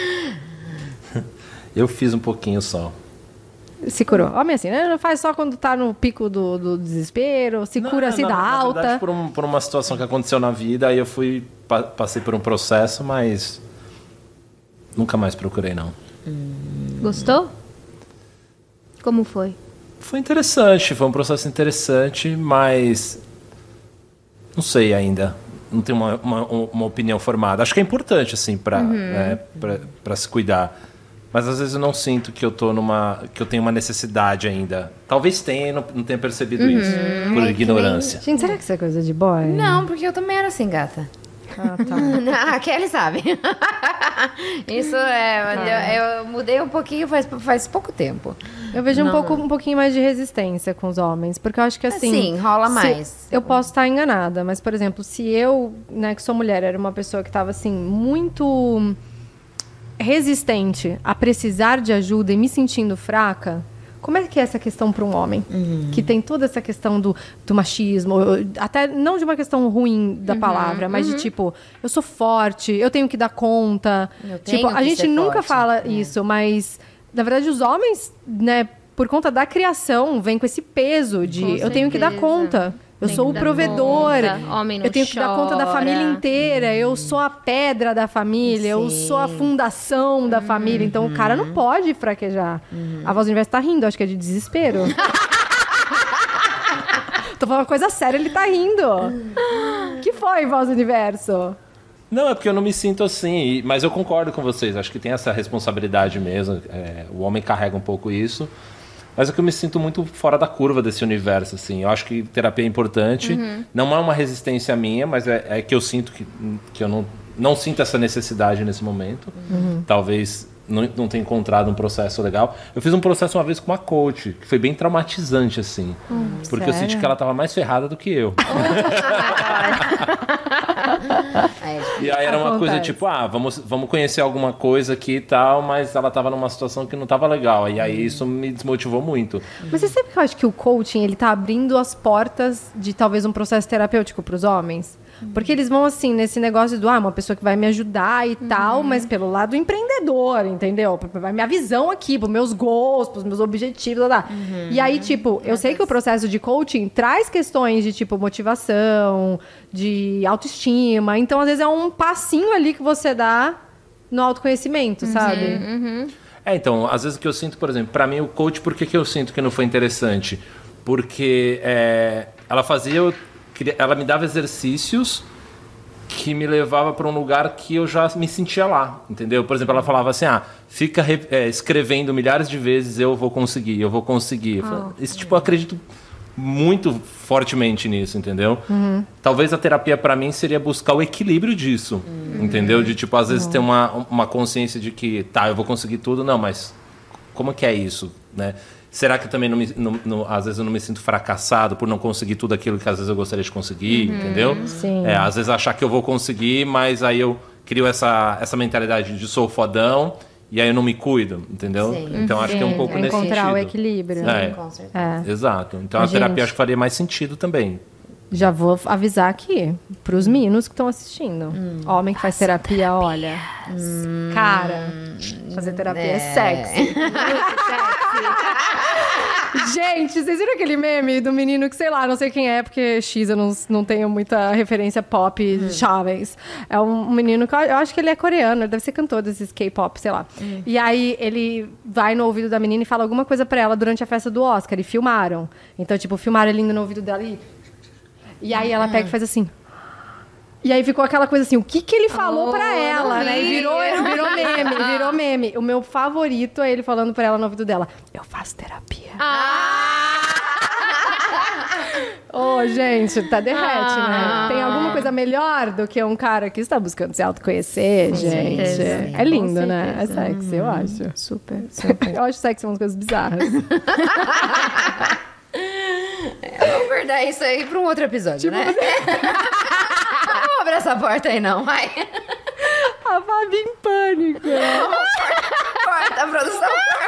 Eu fiz um pouquinho só. Se curou. Homem assim, né? Não faz só quando tá no pico do desespero, se cura assim da alta. Na verdade, por uma situação que aconteceu na vida, aí eu passei por um processo, mas nunca mais procurei, não. Gostou? Como foi? Foi interessante, foi um processo interessante, mas não sei ainda. Não tenho uma opinião formada. Acho que é importante, assim, para se cuidar. Mas às vezes eu não sinto que eu tenho uma necessidade ainda. Talvez tenha e não tenha percebido isso, por ignorância. Gente, será que isso é coisa de boy? Não, porque eu também era assim, gata. Tá. A Kelly sabe. Isso eu mudei um pouquinho faz pouco tempo. Eu vejo um pouquinho mais de resistência com os homens, porque eu acho que assim... Sim, rola mais. Eu posso estar enganada, mas, por exemplo, se eu, né, que sou mulher, era uma pessoa que estava assim, muito resistente a precisar de ajuda e me sentindo fraca, como é que é essa questão para um homem? Que tem toda essa questão do machismo, até não de uma questão ruim da palavra, mas de tipo, eu sou forte, eu tenho que dar conta. Tipo, a gente nunca fala isso, mas na verdade os homens, né, por conta da criação, vêm com esse peso de eu tenho que dar conta. Eu sou o provedor, eu tenho que dar conta da família inteira, eu sou a pedra da família, eu sou a fundação da família. Então, o cara não pode fraquejar. A Voz do Universo tá rindo, acho que é de desespero. Tô falando uma coisa séria, ele tá rindo. Que foi, Voz do Universo? Não, é porque eu não me sinto assim, mas eu concordo com vocês. Acho que tem essa responsabilidade mesmo. O homem carrega um pouco isso. Mas é que eu me sinto muito fora da curva desse universo, assim. Eu acho que terapia é importante. Não é uma resistência minha, mas é que eu sinto que eu não sinto essa necessidade nesse momento. Talvez não ter encontrado um processo legal. Eu fiz um processo uma vez com uma coach, que foi bem traumatizante, assim. Porque eu senti que ela tava mais ferrada do que eu. E aí era uma coisa tipo, vamos conhecer alguma coisa aqui e tal, mas ela tava numa situação que não tava legal. E aí isso me desmotivou muito. Mas você sabe que eu acho que o coaching, ele tá abrindo as portas de talvez um processo terapêutico pros homens? Porque eles vão, assim, nesse negócio do, uma pessoa que vai me ajudar e tal, mas pelo lado empreendedor, entendeu? Pra minha visão aqui, pros meus goals, pros meus objetivos, lá. E aí, tipo, eu sei que o processo de coaching traz questões de, tipo, motivação, de autoestima. Então, às vezes, é um passinho ali que você dá no autoconhecimento, sabe? Então, às vezes o que eu sinto, por exemplo, pra mim o coach, por que eu sinto que não foi interessante? Porque ela me dava exercícios que me levava para um lugar que eu já me sentia lá, entendeu? Por exemplo, ela falava assim, fica escrevendo milhares de vezes, eu vou conseguir. Eu falei, eu acredito muito fortemente nisso, entendeu? Talvez a terapia para mim seria buscar o equilíbrio disso, entendeu? De tipo, às vezes ter uma consciência de que, eu vou conseguir tudo, não, mas como que é isso, né? Será que eu também às vezes eu não me sinto fracassado por não conseguir tudo aquilo que às vezes eu gostaria de conseguir, entendeu? Sim. Às vezes achar que eu vou conseguir, mas aí eu crio essa mentalidade de sou fodão e aí eu não me cuido, entendeu? Sim. Então acho que é um pouco nesse sentido. Encontrar o equilíbrio. Com certeza. Exato. Então a terapia acho que faria mais sentido também. Já vou avisar aqui pros meninos que estão assistindo. Homem que faz terapia, olha. Cara, fazer terapia é sexy. Gente, vocês viram aquele meme do menino que, sei lá, não sei quem é, porque X eu não tenho muita referência pop jovens. É um menino que eu acho que ele é coreano, ele deve ser cantor desses K-pop, sei lá. E aí ele vai no ouvido da menina e fala alguma coisa pra ela durante a festa do Oscar. E filmaram. Então, tipo, filmaram ele indo no ouvido dela e aí ela pega e faz assim. E aí ficou aquela coisa assim, o que ele falou pra ela, né? E virou meme. O meu favorito é ele falando pra ela no ouvido dela, eu faço terapia. Gente, derrete, né? Tem alguma coisa melhor do que um cara que está buscando se autoconhecer, gente? É lindo, né? É sexy, eu acho. Super. Eu acho sexy umas coisas bizarras. Vamos guardar isso aí pra um outro episódio, né? Não vamos abrir essa porta aí, não, vai. A Fabi em pânico. Corta, produção.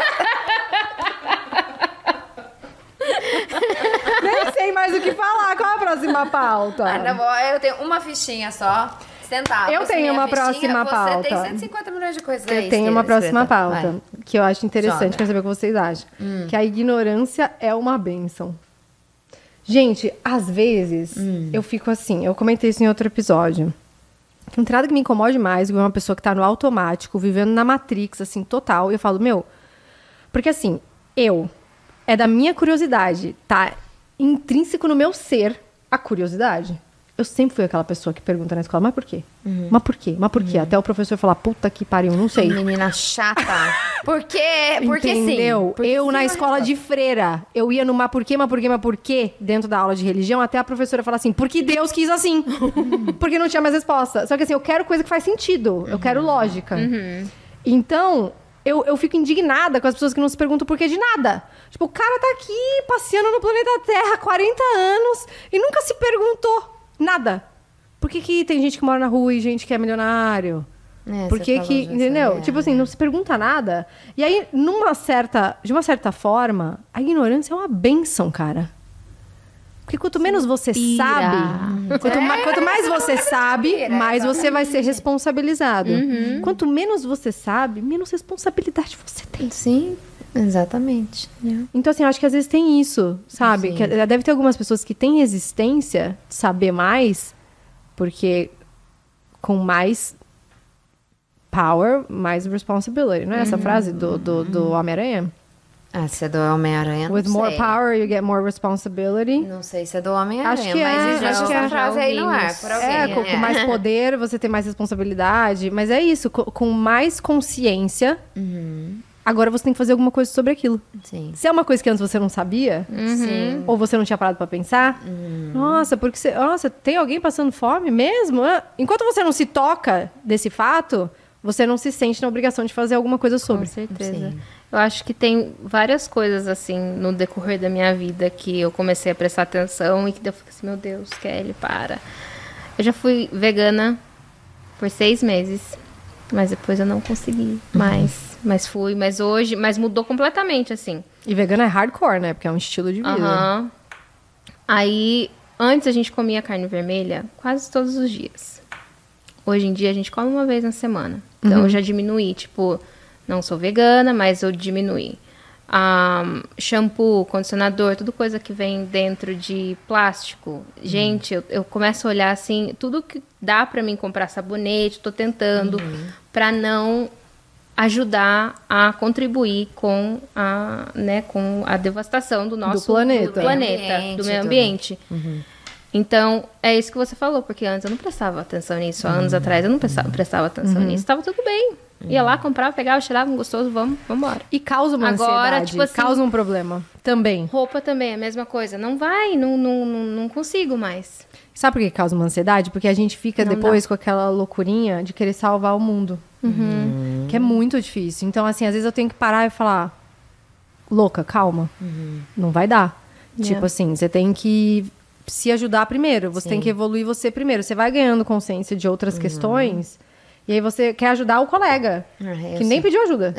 Nem sei mais o que falar. Qual é a próxima pauta? Eu tenho uma fichinha só. Centavos. Eu tenho uma próxima pauta. Você tem 150 milhões de coisas aí. Eu tenho uma próxima pauta. Vai. Que eu acho interessante. Joga. Quero saber o que vocês acham. Que a ignorância é uma bênção. Gente, às vezes, eu fico assim... Eu comentei isso em outro episódio. Não tem nada que me incomode mais do que uma pessoa que tá no automático, vivendo na Matrix, assim, total. E eu falo, Porque assim, é da minha curiosidade, tá intrínseco no meu ser a curiosidade. Eu sempre fui aquela pessoa que pergunta na escola, mas por quê? Mas por quê? Mas por quê? Até o professor falar, puta que pariu, não sei. Menina chata. Por quê? Porque entendeu? sim. Porque eu, sim, na escola de freira, eu ia no mas por quê, dentro da aula de religião, até a professora falar assim, porque Deus quis assim. Porque não tinha mais resposta. Só que assim, eu quero coisa que faz sentido. Eu quero lógica. Então, eu fico indignada com as pessoas que não se perguntam por que de nada. Tipo, o cara tá aqui passeando no planeta Terra há 40 anos e nunca se perguntou nada. Por que tem gente que mora na rua e gente que é milionário? Por que entendeu? Tipo assim, não se pergunta nada. E aí, de uma certa forma, a ignorância é uma bênção, cara. Porque quanto menos você sabe, quanto mais você sabe, mais você vai ser responsabilizado. Quanto menos você sabe, menos responsabilidade você tem. Sim, exatamente. Então, assim, eu acho que às vezes tem isso, sabe? Que deve ter algumas pessoas que têm resistência de saber mais, porque com mais power, mais responsibility. Não é essa frase do Homem-Aranha? Se é do Homem-Aranha, não With sei. more power, you get more responsibility. Não sei se é do Homem-Aranha, Acho que mas é, existe acho que essa é. frase aí no ar, por alguém. Com mais poder, você tem mais responsabilidade. Mas é isso, com mais consciência, agora você tem que fazer alguma coisa sobre aquilo. Sim. Se é uma coisa que antes você não sabia, Sim. ou você não tinha parado pra pensar, nossa, tem alguém passando fome mesmo? Enquanto você não se toca desse fato, você não se sente na obrigação de fazer alguma coisa sobre. Com certeza. Sim. Eu acho que tem várias coisas, assim, no decorrer da minha vida que eu comecei a prestar atenção e que eu fico assim, meu Deus, Kelly, para. Eu já fui vegana por 6 meses, mas depois eu não consegui mais. Mas fui, mas hoje, mas mudou completamente, assim. E vegano é hardcore, né? Porque é um estilo de vida. Aham. Aí, antes a gente comia carne vermelha quase todos os dias. Hoje em dia a gente come uma vez na semana. Então eu já diminuí, tipo, não sou vegana, mas eu diminuí. Shampoo, condicionador, tudo coisa que vem dentro de plástico. Gente, eu começo a olhar assim, tudo que dá pra mim comprar sabonete, tô tentando pra não ajudar a contribuir com a devastação do nosso planeta. do meio ambiente. Então, é isso que você falou, porque antes eu não prestava atenção nisso. Há anos atrás eu não prestava atenção nisso. Estava tudo bem. Ia lá, comprava, pegava, cheirava, gostoso, vamos embora. E causa uma Agora, ansiedade, tipo assim, causa um problema também. Roupa também é a mesma coisa. Não vai, não consigo mais. Sabe por que causa uma ansiedade? Porque a gente fica Não depois com aquela loucurinha de querer salvar o mundo. Que é muito difícil. Então, assim, às vezes eu tenho que parar e falar, louca, calma. Não vai dar. Tipo assim, você tem que se ajudar primeiro. Você tem que evoluir você primeiro. Você vai ganhando consciência de outras questões. E aí você quer ajudar o colega, que nem pediu ajuda.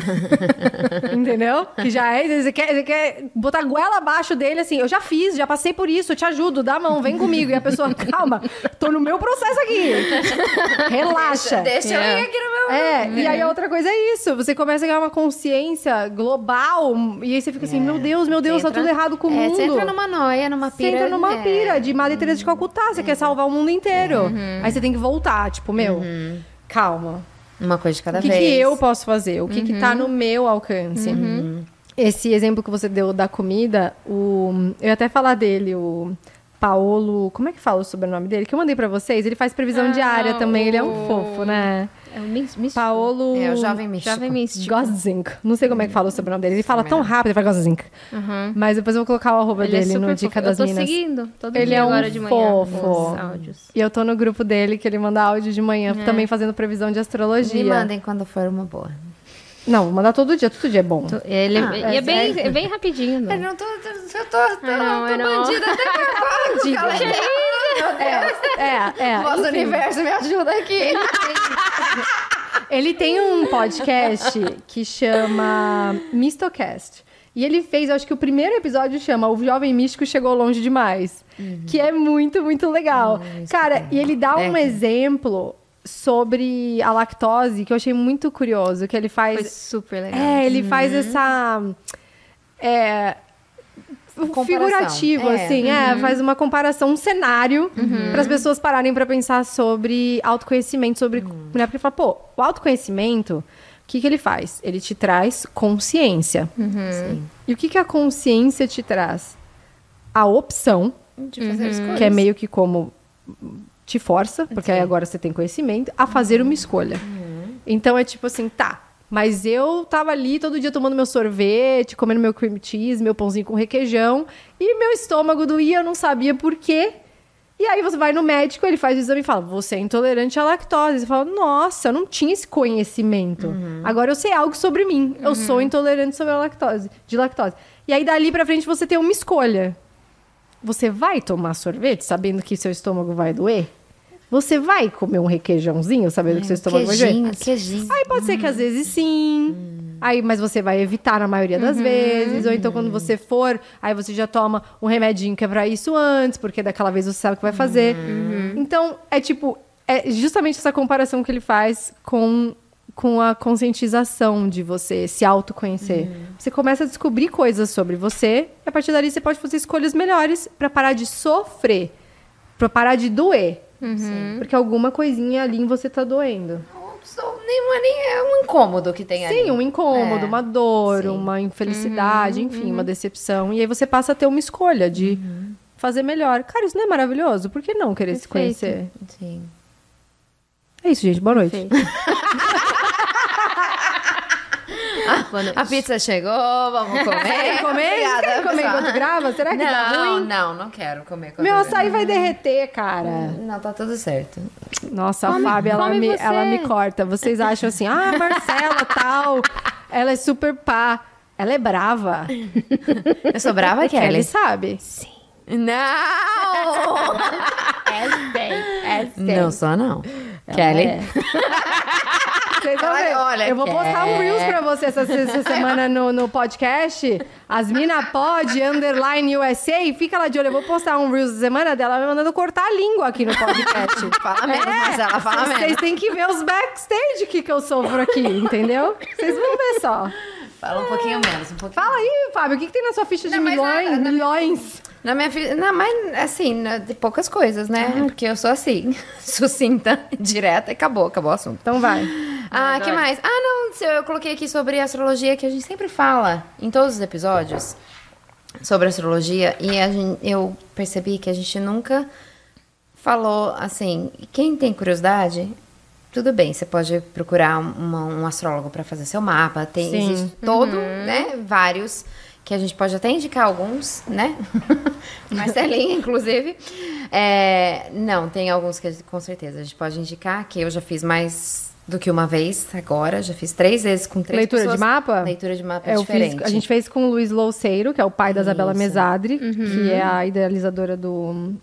Entendeu? Que já é, você quer botar a goela abaixo dele, assim, eu já fiz, já passei por isso, eu te ajudo, dá a mão, vem comigo. E a pessoa, calma, tô no meu processo aqui. Relaxa. Deixa eu ir aqui no meu... E aí a outra coisa é isso, você começa a ganhar uma consciência global, e aí você fica assim, meu Deus, tá tudo errado com o mundo. Você entra numa noia, numa pira. Você entra numa pira de Madre Teresa de Calcutá, você quer salvar o mundo inteiro. Aí você tem que voltar, tipo, calma. Uma coisa de cada O que vez. eu posso fazer? O que tá no meu alcance? Esse exemplo que você deu da comida, eu ia até falar dele, o Paolo... Como é que fala o sobrenome dele? Que eu mandei pra vocês. Ele faz previsão diária também. Ele é um fofo, né? É o místico. Paolo... É o jovem místico. Jovem místico. Gozink. Não sei como é que fala o sobrenome dele. Ele fala tão rápido, ele fala Gozink. Mas depois eu vou colocar o arroba Ele é dele super no Dica fofo. das Eu tô Minas. seguindo todo Ele dia é um agora de manhã. fofo. Os áudios. E eu tô no grupo dele, que ele manda áudio de manhã, também fazendo previsão de astrologia. Me mandem quando for uma boa. Não, vou mandar todo dia é bom. Ele é bem rapidinho. Não. Eu não tô não. bandida até Nosso universo me ajuda aqui. Ele tem um podcast que chama Mistocast. E ele fez, eu acho que o primeiro episódio chama O Jovem Místico Chegou Longe Demais. Que é muito, muito legal. Cara, e ele dá um exemplo sobre a lactose que eu achei muito curioso. Que ele faz... Foi super legal. ele faz essa... figurativo, assim. Faz uma comparação, um cenário para as pessoas pararem para pensar sobre autoconhecimento, sobre... Né? Porque fala, pô, o autoconhecimento, o que ele faz? Ele te traz consciência. E o que a consciência te traz? A opção, De fazer escolhas. que é meio que como te força, porque aí agora você tem conhecimento, a fazer uma escolha. Então é tipo assim, tá, mas eu tava ali todo dia tomando meu sorvete, comendo meu cream cheese, meu pãozinho com requeijão, e meu estômago doía, eu não sabia por quê. E aí você vai no médico, ele faz o exame e fala, você é intolerante à lactose. Você fala, nossa, eu não tinha esse conhecimento. Agora eu sei algo sobre mim. Eu sou intolerante sobre a lactose, de lactose. E aí dali pra frente você tem uma escolha. Você vai tomar sorvete sabendo que seu estômago vai doer? Você vai comer um requeijãozinho sabendo que seu estômago vai doer? Queijinho. Aí pode ser que às vezes sim. Aí, mas você vai evitar na maioria das vezes. Ou então quando você for, aí você já toma um remedinho que é pra isso antes, porque daquela vez você sabe o que vai fazer. Então, é tipo, é justamente essa comparação que ele faz com a conscientização de você se autoconhecer. Você começa a descobrir coisas sobre você, e a partir dali você pode fazer escolhas melhores pra parar de sofrer, pra parar de doer. Porque alguma coisinha ali em você tá doendo. Nem é um incômodo que tem ali. Sim, um incômodo, uma dor, sim. uma infelicidade, enfim, uma decepção. E aí você passa a ter uma escolha de fazer melhor. Cara, isso não é maravilhoso? Por que não querer se conhecer? Sim. É isso, gente. Boa noite. Perfeito. Boa noite. A pizza chegou, vamos comer. Quer comer? Obrigada, Quer comer pessoal. enquanto grava? Será que dá ruim? Não quero comer. Meu açaí vai derreter, cara. Não, tá tudo certo. Nossa, a Fábia, ela me corta. Vocês acham assim, a Marcela tal, ela é super pá. Ela é brava. Eu sou brava, Kelly? Kelly sabe. Sim. Não! Não sou, não. Kelly? Vocês vão ver. Olha, eu vou postar um Reels pra você essa semana no podcast. As mina pod, _ USA. Fica lá de olho. Eu vou postar um Reels da semana dela me mandando cortar a língua aqui no podcast. Fala menos, mas ela fala menos. Vocês têm que ver os backstage que eu sofro aqui, entendeu? Vocês vão ver só. Fala um pouquinho menos, um pouquinho. Fala aí, Fábio, o que tem na sua ficha de milhões? Milhões? Na minha vida, não, mas assim, de poucas coisas, né? Porque eu sou assim, sucinta, direta e acabou o assunto. Então vai. Ah, que mais? Ah, não, eu coloquei aqui sobre astrologia, que a gente sempre fala em todos os episódios sobre astrologia, e eu percebi que a gente nunca falou assim, quem tem curiosidade, tudo bem, você pode procurar um astrólogo para fazer seu mapa, existe todo, né, vários, que a gente pode até indicar alguns, né, Marcelinha, inclusive, não, tem alguns que com certeza a gente pode indicar, que eu já fiz mais do que uma vez agora, já fiz 3 vezes com 3 Leitura pessoas. de mapa? Leitura de mapa diferente. A gente fez com o Luiz Louceiro, que é o pai da Isabela Mesadri, que é a idealizadora do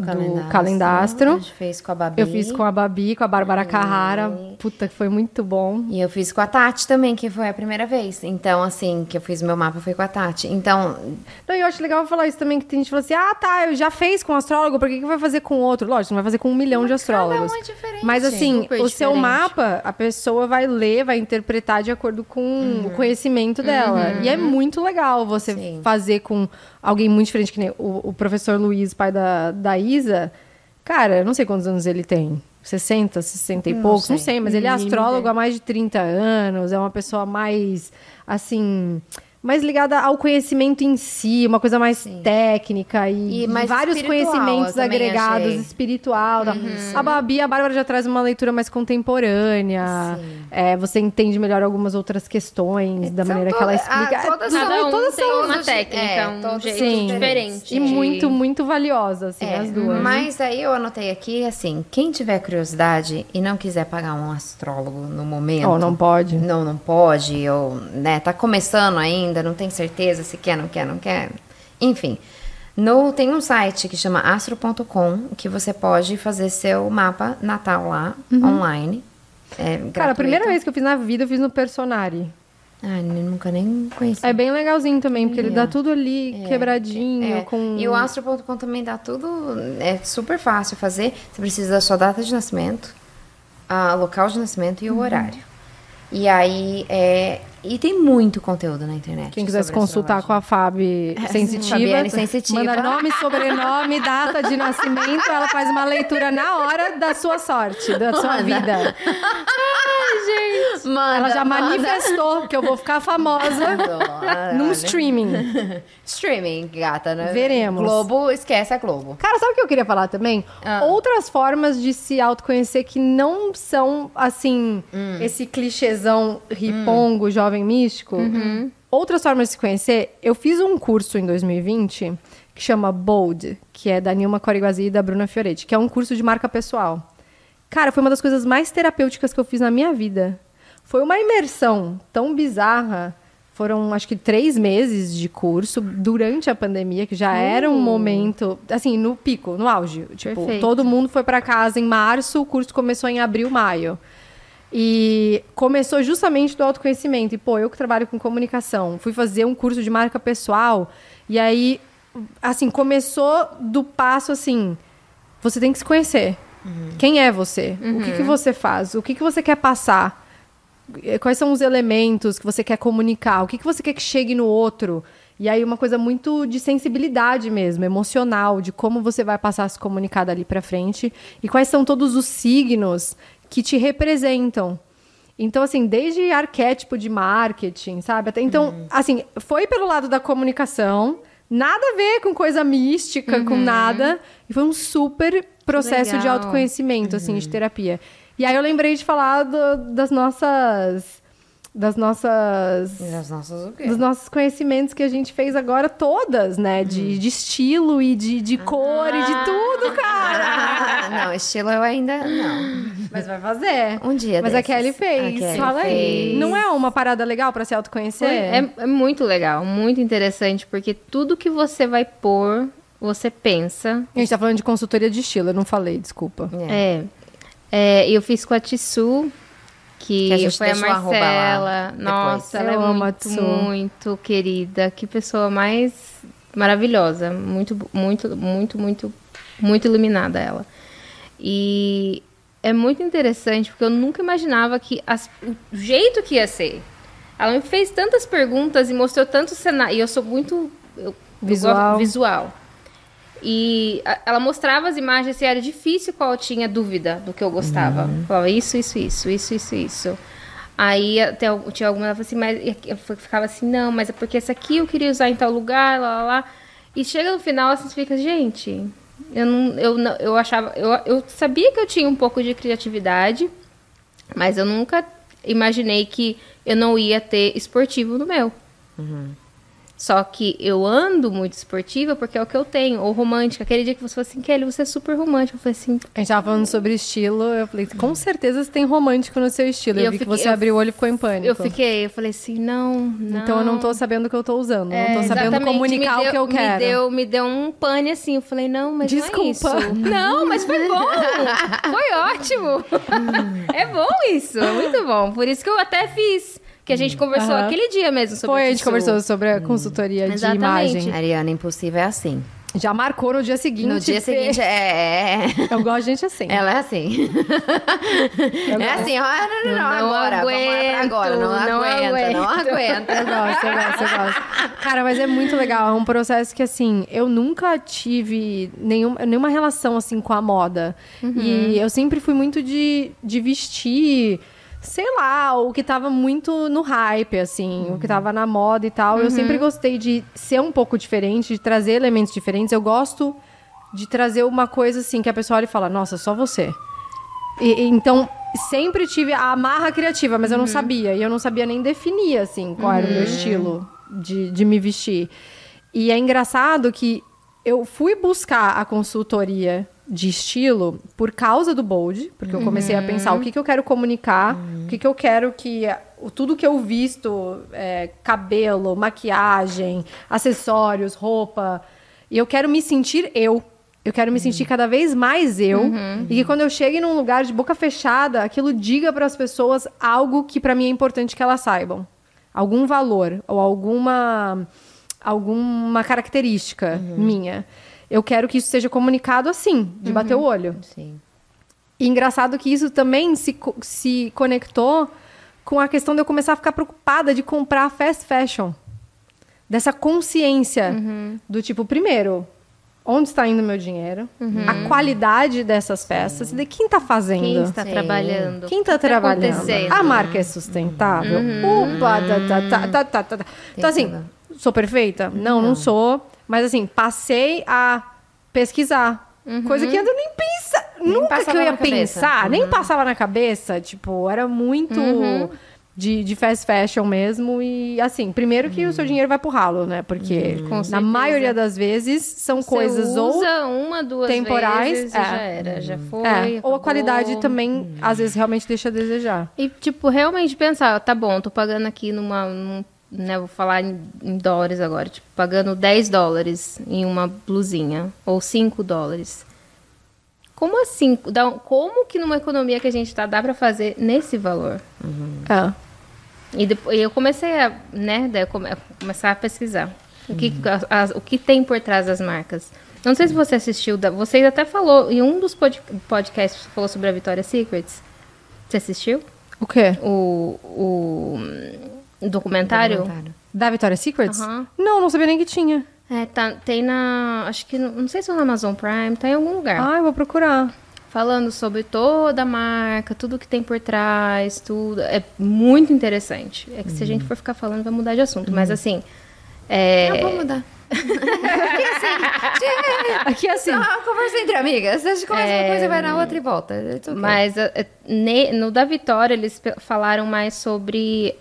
Calendastro. A gente fez com a Babi. Eu fiz com a Babi, com a Bárbara Carrara. Puta, que foi muito bom. E eu fiz com a Tati também, que foi a primeira vez. Então, assim, que eu fiz meu mapa foi com a Tati. Então... Não, eu acho legal falar isso também, que tem gente que fala assim, tá, eu já fez com um astrólogo, por que vai fazer com outro? Lógico, não vai fazer com 1 milhão de astrólogos. Cada um é diferente. Mas assim, Super o seu diferente. mapa, a pessoa vai ler, vai interpretar de acordo com o conhecimento dela. E é muito legal você fazer com alguém muito diferente, que nem o professor Luiz, pai da Isa. Cara, eu não sei quantos anos ele tem. 60 e poucos, não sei, mas ele é astrólogo há mais de 30 anos, é uma pessoa mais, assim, mais ligada ao conhecimento em si, uma coisa mais técnica e mais vários espiritual, conhecimentos eu também agregados, achei. espiritual. A Babi, a Bárbara já traz uma leitura mais contemporânea, você entende melhor algumas outras questões, da maneira que ela explica. Todas tem são uma todos- técnica, um jeito Sim. diferente. E muito, muito valiosa, assim, as duas. Mas aí eu anotei aqui, assim, quem tiver curiosidade e não quiser pagar um astrólogo no momento... Ou não pode. Não pode, ou, né, tá começando ainda, não tem certeza se quer, não quer. Enfim, tem um site que chama astro.com, que você pode fazer seu mapa natal lá, online. Cara, a primeira vez que eu fiz na vida, eu fiz no Personari. Ah, eu nunca nem conheci. É bem legalzinho também, porque ele dá tudo ali quebradinho. Com... E o astro.com também dá tudo, é super fácil fazer. Você precisa da sua data de nascimento, a local de nascimento e o horário. E aí, e tem muito conteúdo na internet. Quem quiser se consultar com a Fabi Sensitiva, Fabiane Sensitiva. manda nome, sobrenome, data de nascimento, ela faz uma leitura na hora da sua sorte, da sua vida. Ela já manifestou que eu vou ficar famosa num streaming. Streaming, gata, né? Veremos. Globo, esquece a Globo. Cara, sabe o que eu queria falar também? Outras formas de se autoconhecer que não são, assim, esse clichêzão ripongo, jovem místico. Outras formas de se conhecer. Eu fiz um curso em 2020 que chama Bold, que é da Nilma Coriguazzi e da Bruna Fioretti, que é um curso de marca pessoal. Cara, foi uma das coisas mais terapêuticas que eu fiz na minha vida. Foi uma imersão tão bizarra. Foram, acho que, 3 meses de curso durante a pandemia, que já era um momento, assim, no pico, no auge. Tipo, Perfeito. todo mundo foi para casa em março, o curso começou em abril, maio. E começou justamente do autoconhecimento. E, pô, eu que trabalho com comunicação, fui fazer um curso de marca pessoal. E aí, assim, começou do passo, assim, você tem que se conhecer. Quem é você? O que você faz? O que você quer passar? Quais são os elementos que você quer comunicar? O que você quer que chegue no outro? E aí uma coisa muito de sensibilidade mesmo, emocional, de como você vai passar a se comunicar dali pra frente. E quais são todos os signos que te representam. Então, assim, desde arquétipo de marketing, sabe? Então, assim, foi pelo lado da comunicação, nada a ver com coisa mística, com nada. E foi um super processo de Legal. autoconhecimento, assim, de terapia. E aí eu lembrei de falar dos nossos conhecimentos que a gente fez agora todas, né? De estilo e de cor e de tudo. tudo, cara! Não, estilo eu ainda não. Mas vai fazer. Um dia Mas desses. a Kelly fez. A Kelly Fala aí. fez. Não é uma parada legal pra se autoconhecer? É muito legal, muito interessante, porque tudo que você vai pôr, você pensa. A gente tá falando de consultoria de estilo, eu não falei, desculpa. Eu fiz com a Tissu, Que a gente foi a deixou o arroba lá Marcela. depois. Nossa, ela Eu é amo a muito, Tissu. muito querida. Que pessoa mais maravilhosa. Muito, muito, muito, muito, muito iluminada ela. E é muito interessante, porque eu nunca imaginava que o jeito que ia ser. Ela me fez tantas perguntas e mostrou tanto cenário. E eu sou muito... eu Visual. gosto visual. E ela mostrava as imagens e era difícil qual tinha dúvida do que eu gostava. Falava isso. Aí até tinha alguma, ela falou assim, mas eu ficava assim, não, mas é porque essa aqui eu queria usar em tal lugar, lá. E chega no final, assim, você fica, gente, eu sabia que eu tinha um pouco de criatividade, mas eu nunca imaginei que eu não ia ter esportivo no meu. Só que eu ando muito esportiva porque é o que eu tenho. Ou romântica. Aquele dia que você falou assim, Kelly, você é super romântica. Eu falei assim... A gente tava falando sobre estilo, eu falei, com certeza você tem romântico no seu estilo. Eu vi que você abriu o olho e ficou em pânico. Eu falei assim, não. Então eu não tô sabendo o que eu tô usando. Não tô sabendo Exatamente, comunicar o que eu quero. Me deu um pane assim. Eu falei, não, mas Desculpa. não é isso. Não, mas foi bom. Foi ótimo. É bom isso. É muito bom. Por isso que eu até fiz. Que a gente conversou aquele dia mesmo sobre Foi, a isso. gente conversou sobre a consultoria de Exatamente. imagem. Ariana Impossível é assim. Já marcou no dia seguinte. No dia seguinte, Eu gosto de gente assim. Ela é assim. É assim, ó, não, agora. Vamos lá pra agora. Não aguenta. Eu gosto. Cara, mas é muito legal. É um processo que, assim, eu nunca tive nenhuma relação, assim, com a moda. E eu sempre fui muito de vestir... sei lá, o que tava muito no hype, assim, o que tava na moda e tal. Eu sempre gostei de ser um pouco diferente, de trazer elementos diferentes. Eu gosto de trazer uma coisa, assim, que a pessoa olha e fala, nossa, só você. Então, sempre tive a amarra criativa, mas eu não sabia. E eu não sabia nem definir, assim, qual era o meu estilo de me vestir. E é engraçado que eu fui buscar a consultoria de estilo por causa do Bold, porque eu comecei a pensar o que eu quero comunicar, o que eu quero que... tudo que eu visto, cabelo, maquiagem, acessórios, roupa, e eu quero me sentir eu. Eu quero me sentir cada vez mais eu. E que quando eu chegue num lugar de boca fechada, aquilo diga para as pessoas algo que para mim é importante que elas saibam. Algum valor ou alguma característica minha. Eu quero que isso seja comunicado assim, de bater o olho. Sim. E engraçado que isso também se conectou com a questão de eu começar a ficar preocupada de comprar fast fashion. Dessa consciência do tipo, primeiro, onde está indo meu dinheiro? A qualidade dessas peças. E de quem está fazendo? Quem está Sim. trabalhando? Quem está O que trabalhando? acontecendo? A marca é sustentável? Opa, tá. Então, assim, sou perfeita? Não sou. Mas, assim, passei a pesquisar. Coisa que eu nem pensa. Nunca que passava eu ia na cabeça. pensar. Nem passava na cabeça. Tipo, era muito de fast fashion mesmo. E, assim, primeiro que o seu dinheiro vai pro ralo, né? Porque, Com na certeza. maioria das vezes, são coisas Você ou... usa uma, duas temporais, vezes e já era. Já foi, ou a acabou. qualidade também, às vezes, realmente deixa a desejar. E, tipo, realmente pensar, tá bom, tô pagando aqui né, vou falar em dólares agora, tipo, pagando $10 em uma blusinha, ou $5. Como assim? Como que numa economia que a gente tá, dá pra fazer nesse valor? E depois eu comecei a, né, começar a pesquisar. O que tem por trás das marcas. Não sei se você assistiu, você até falou, em um dos podcasts falou sobre a Victoria's Secrets. Você assistiu? O quê? O documentário? Da Victoria's Secrets? Aham. Não sabia nem que tinha. Tem na... Acho que... Não sei se é na Amazon Prime. Tá em algum lugar. Ah, eu vou procurar. Falando sobre toda a marca, tudo que tem por trás, tudo. É muito interessante. É que se a gente for ficar falando, vai mudar de assunto. Mas, assim... Não vou mudar. Aqui assim. Só conversa entre amigas. A gente começa uma coisa e vai na outra e volta. It's okay. Mas no da Vitória, eles falaram mais sobre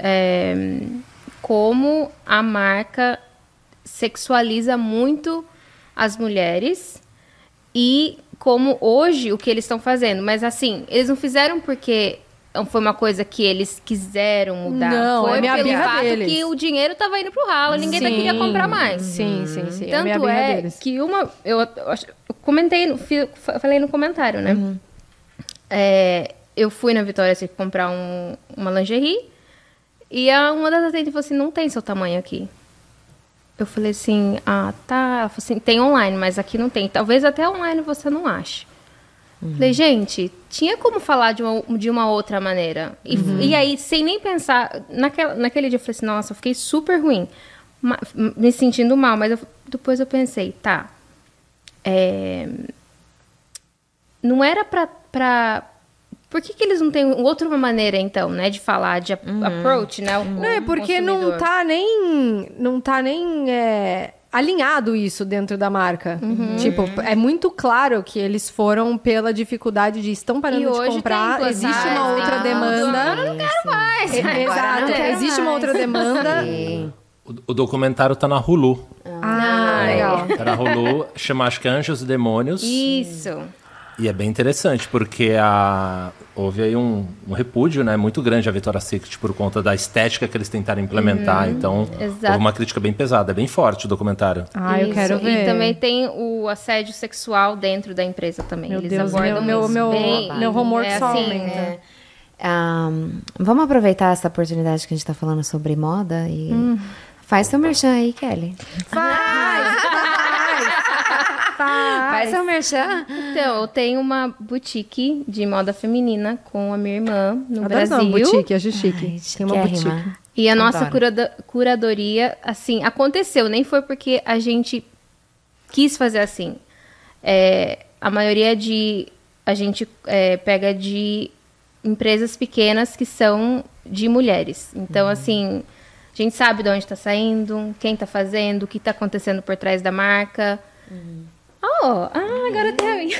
como a marca sexualiza muito as mulheres e como hoje o que eles estão fazendo. Mas assim, eles não fizeram porque foi uma coisa que eles quiseram mudar. Não, foi é minha pelo birra fato deles. que o dinheiro tava indo pro ralo e ninguém queria comprar mais. Sim. Tanto minha birra é deles. que eu comentei, falei no comentário, né? Eu fui na Vitória Secret comprar uma lingerie e uma das atendentes falou assim, não tem seu tamanho aqui. Eu falei assim, tá. Ela falou assim, tem online, mas aqui não tem. Talvez até online você não ache. Falei, gente, tinha como falar de uma outra maneira. E aí, sem nem pensar, naquele dia eu falei assim, nossa, eu fiquei super ruim. Me sentindo mal, mas depois eu pensei, tá. Não era pra por que eles não têm outra maneira, então, né, de falar, de approach, né? Não, é porque não tá nem alinhado isso dentro da marca. Tipo, é muito claro que eles foram pela dificuldade de estão parando E de hoje comprar, tem existe Plus uma Size, outra tem demanda. Agora eu não quero mais. Exato, existe uma outra demanda. O documentário tá na Hulu. Legal. Tá na Hulu, chama acho que Anjos e Demônios. Isso. E é bem interessante, porque houve aí um repúdio, né, muito grande à Victoria's Secret por conta da estética que eles tentaram implementar. Então, exato. houve uma crítica bem pesada, é bem forte o documentário. Eu Isso. quero ver. E também tem o assédio sexual dentro da empresa também. Meu Eles Deus, abordam meu homework é só assim, aumenta. Vamos aproveitar essa oportunidade que a gente tá falando sobre moda e faz seu merchan aí, Kelly. Faz seu merchan. Então, eu tenho uma boutique de moda feminina com a minha irmã no Adoro Brasil. uma boutique, acho chique. Ai, Tem uma chiquérrima. boutique. E a nossa Adoro. curadoria, assim, aconteceu. Nem foi porque a gente quis fazer assim. A maioria a gente pega de empresas pequenas que são de mulheres. Então, assim, a gente sabe de onde está saindo, quem está fazendo, o que está acontecendo por trás da marca. Agora tem a minha.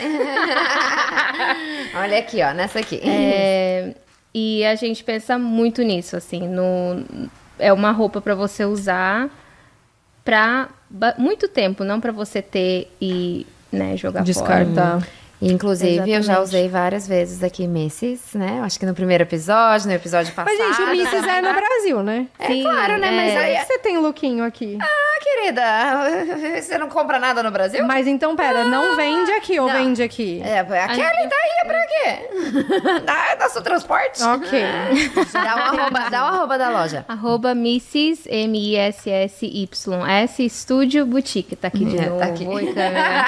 Olha aqui, ó, nessa aqui. E a gente pensa muito nisso, assim, é uma roupa para você usar para muito tempo, não para você ter e, né, jogar Descartar. fora. Inclusive, eu já Exatamente. usei várias vezes aqui Mrs., né? Acho que no primeiro episódio, no episódio passado. Mas, gente, o Misses é no Brasil, né? Sim, claro, né? Mas aí... Você tem lookinho aqui. querida, você não compra nada no Brasil? Mas então, pera, não vende aqui ou vende aqui? A Kelly tá aí pra quê? Dá seu transporte? Ok. Dá o arroba da loja. @Mrs. MISSYS Estúdio Boutique. Tá aqui de novo. tá aqui. Oi, câmera.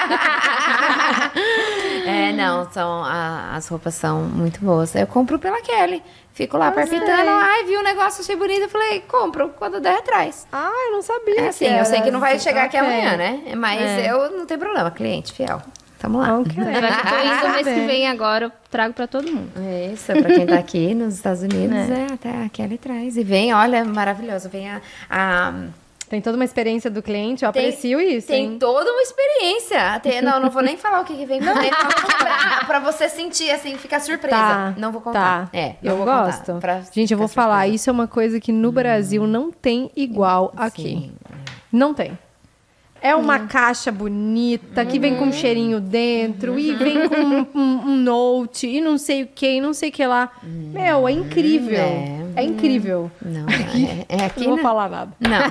Não, as roupas são muito boas. Eu compro pela Kelly. Fico lá palpitando. Ai, vi um negócio, achei bonito. Eu falei, compro quando der atrás. Eu não sabia. É assim, eu sei que não vai assim. chegar aqui amanhã, né? Mas eu não tenho problema. Cliente fiel. Tamo lá. Ok. Tô indo mês que vem agora, eu trago pra todo mundo. É isso, pra quem tá aqui nos Estados Unidos, até a Kelly traz. E vem, olha, maravilhoso. Vem Tem toda uma experiência do cliente, eu aprecio isso, Tem hein? toda uma experiência. Não vou nem falar o que vem pra você sentir, assim, ficar surpresa. Não vou contar. Eu vou gosto. contar, pra Gente, eu vou ficar falar, surpresa. isso é uma coisa que no Brasil não tem igual aqui. Sim. Não tem. É uma caixa bonita, que vem com um cheirinho dentro, e vem com um note, e não sei o que, e não sei o que lá. Meu, é incrível. É incrível. Não, aqui Não vou não. falar nada. Não.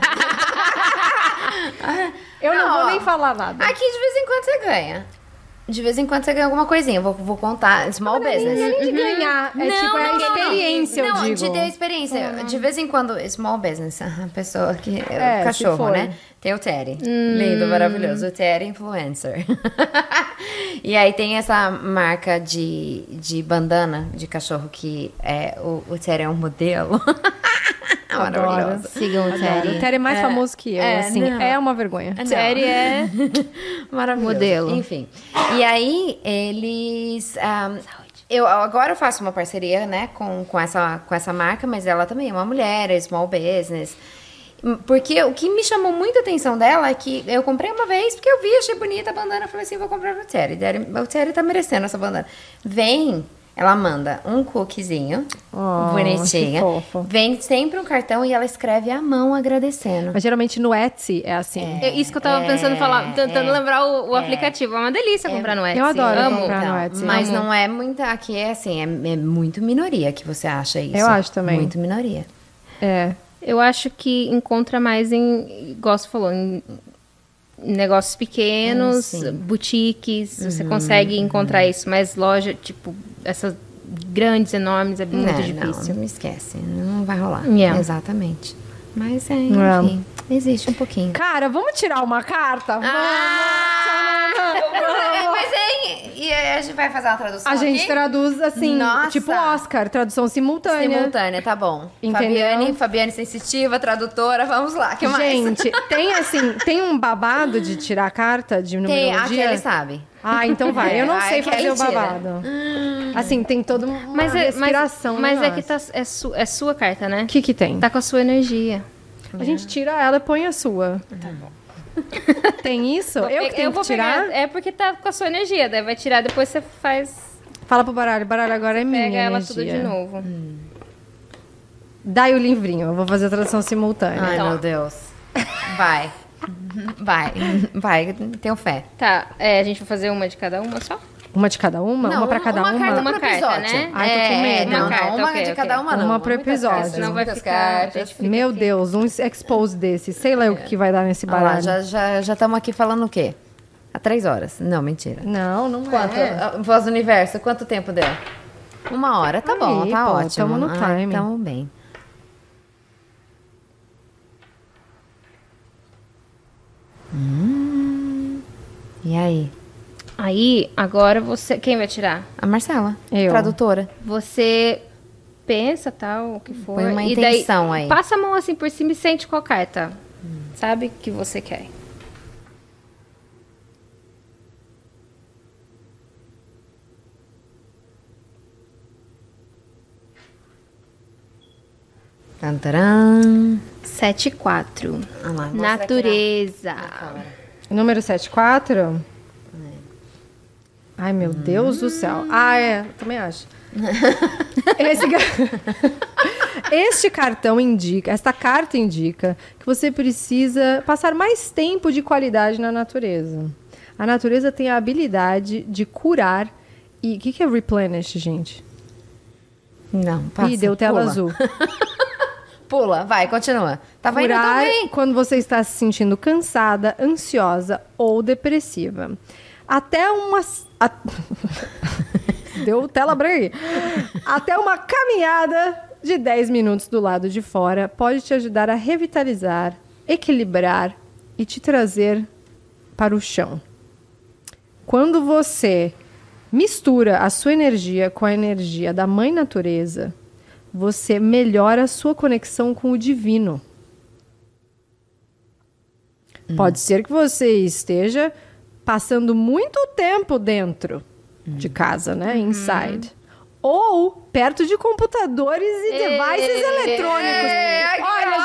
Eu não Não, vou ó. nem falar nada. Aqui de vez em quando você ganha. De vez em quando você ganha alguma coisinha. Vou contar. Small business. Não é nem de ganhar, é tipo a experiência, eu não, digo. de ter experiência. De vez em quando, small business, a pessoa que... o se cachorro, for. né? Tem o Terry. Lindo, maravilhoso. O Terry influencer. E aí tem essa marca de bandana de cachorro que o Terry é um modelo. Maravilhoso. Sigam o Terry. O Terry é mais famoso que eu, assim, não. é uma vergonha. Não. Terry é Maravilhoso. modelo. Enfim. E aí, eles... agora eu faço uma parceria, né, com essa marca, mas ela também é uma mulher, é small business. Porque o que me chamou muita atenção dela é que eu comprei uma vez, porque eu vi, achei bonita a bandana, falei assim, vou comprar pro Terry. O Terry tá merecendo essa bandana. Vem Ela manda um cookiezinho, Oh, bonitinha. que fofo. Vem sempre um cartão e ela escreve à mão agradecendo. Mas geralmente no Etsy é assim. É isso que eu tava pensando falar, tentando lembrar o aplicativo. É uma delícia comprar no Etsy. Eu adoro Amo. comprar no Etsy. Mas Amo. não é muita. Aqui é assim, é muito minoria que você acha isso. Eu acho também. Muito minoria. É. Eu acho que encontra mais em, igual você falou, em negócios pequenos, Sim. boutiques, você consegue encontrar isso, mas loja, tipo, essas grandes, enormes, é muito difícil. Não, me esquece. Não vai rolar. Yeah. Exatamente. Mas enfim, existe um pouquinho. Cara, vamos tirar uma carta? Mas e a gente vai fazer uma tradução A gente aqui? traduz assim, Nossa. tipo Oscar, tradução simultânea. Simultânea, tá bom. Entendeu? Fabiane sensitiva, tradutora, vamos lá. Que mais? Gente, tem um babado de tirar a carta de Tem, numerologia? aquele sabe. Ah, então vai. Eu não Vai, sei que fazer aí o tira. babado. Assim, tem toda uma respiração. Mas é que tá, é sua carta, né? O que tem? Tá com a sua energia. A gente tira ela e põe a sua. Tá bom. Tem isso? Eu que tenho que tirar? Pegar, é porque tá com a sua energia, daí vai tirar, depois você faz, Fala pro baralho. Baralho agora é minha pega ela energia. tudo de novo. Dá aí o livrinho. Eu vou fazer a tradução simultânea. Ai, Então, meu Deus. Vai. Vai. Tenho fé. Tá, a gente vai fazer uma de cada uma só? Uma de cada uma? Não, uma pra cada uma? carta Uma pro carta, episódio. né? Ai, tô com medo. Não, Uma carta, uma ok, de ok. cada uma não. Uma pro Muitas episódio. cartas, Senão vai muitas ficar... cartas. a gente fica Meu aqui. Deus, um expose desse. Sei lá o que vai dar nesse Olha lá, baralho. já estamos aqui falando o quê? Há 3 horas. Não, mentira. Não Quanto? é. Voz do Universo, quanto tempo deu? 1 hora, tá bom, Aí, tá pô, ótimo. tamo no Ai, time. Tamo bem. E aí? Aí, agora você... Quem vai tirar? A Marcela, Eu. tradutora. Você pensa, tal, o que for. Põe uma e daí intenção aí. passa a mão assim por cima e sente qual carta. Sabe? Que você quer. Tantaram. 7-4. Ah lá, mostra Natureza. aqui na câmera. Número 74? Ai, meu Deus do céu. Ah, também acho. Este cartão indica, esta carta indica que você precisa passar mais tempo de qualidade na natureza. A natureza tem a habilidade de curar e... O que é replenish, gente? Não, passa. Ih, deu tela pula. azul. Pula, vai, continua. Tava indo Curar também. quando você está se sentindo cansada, ansiosa ou depressiva. Até uma... Deu tela branca. Até uma caminhada de 10 minutos do lado de fora pode te ajudar a revitalizar, equilibrar e te trazer para o chão. Quando você mistura a sua energia com a energia da Mãe Natureza, você melhora a sua conexão com o divino. Pode ser que você esteja passando muito tempo dentro de casa, né? Inside. Ou perto de computadores e devices eletrônicos. Olha,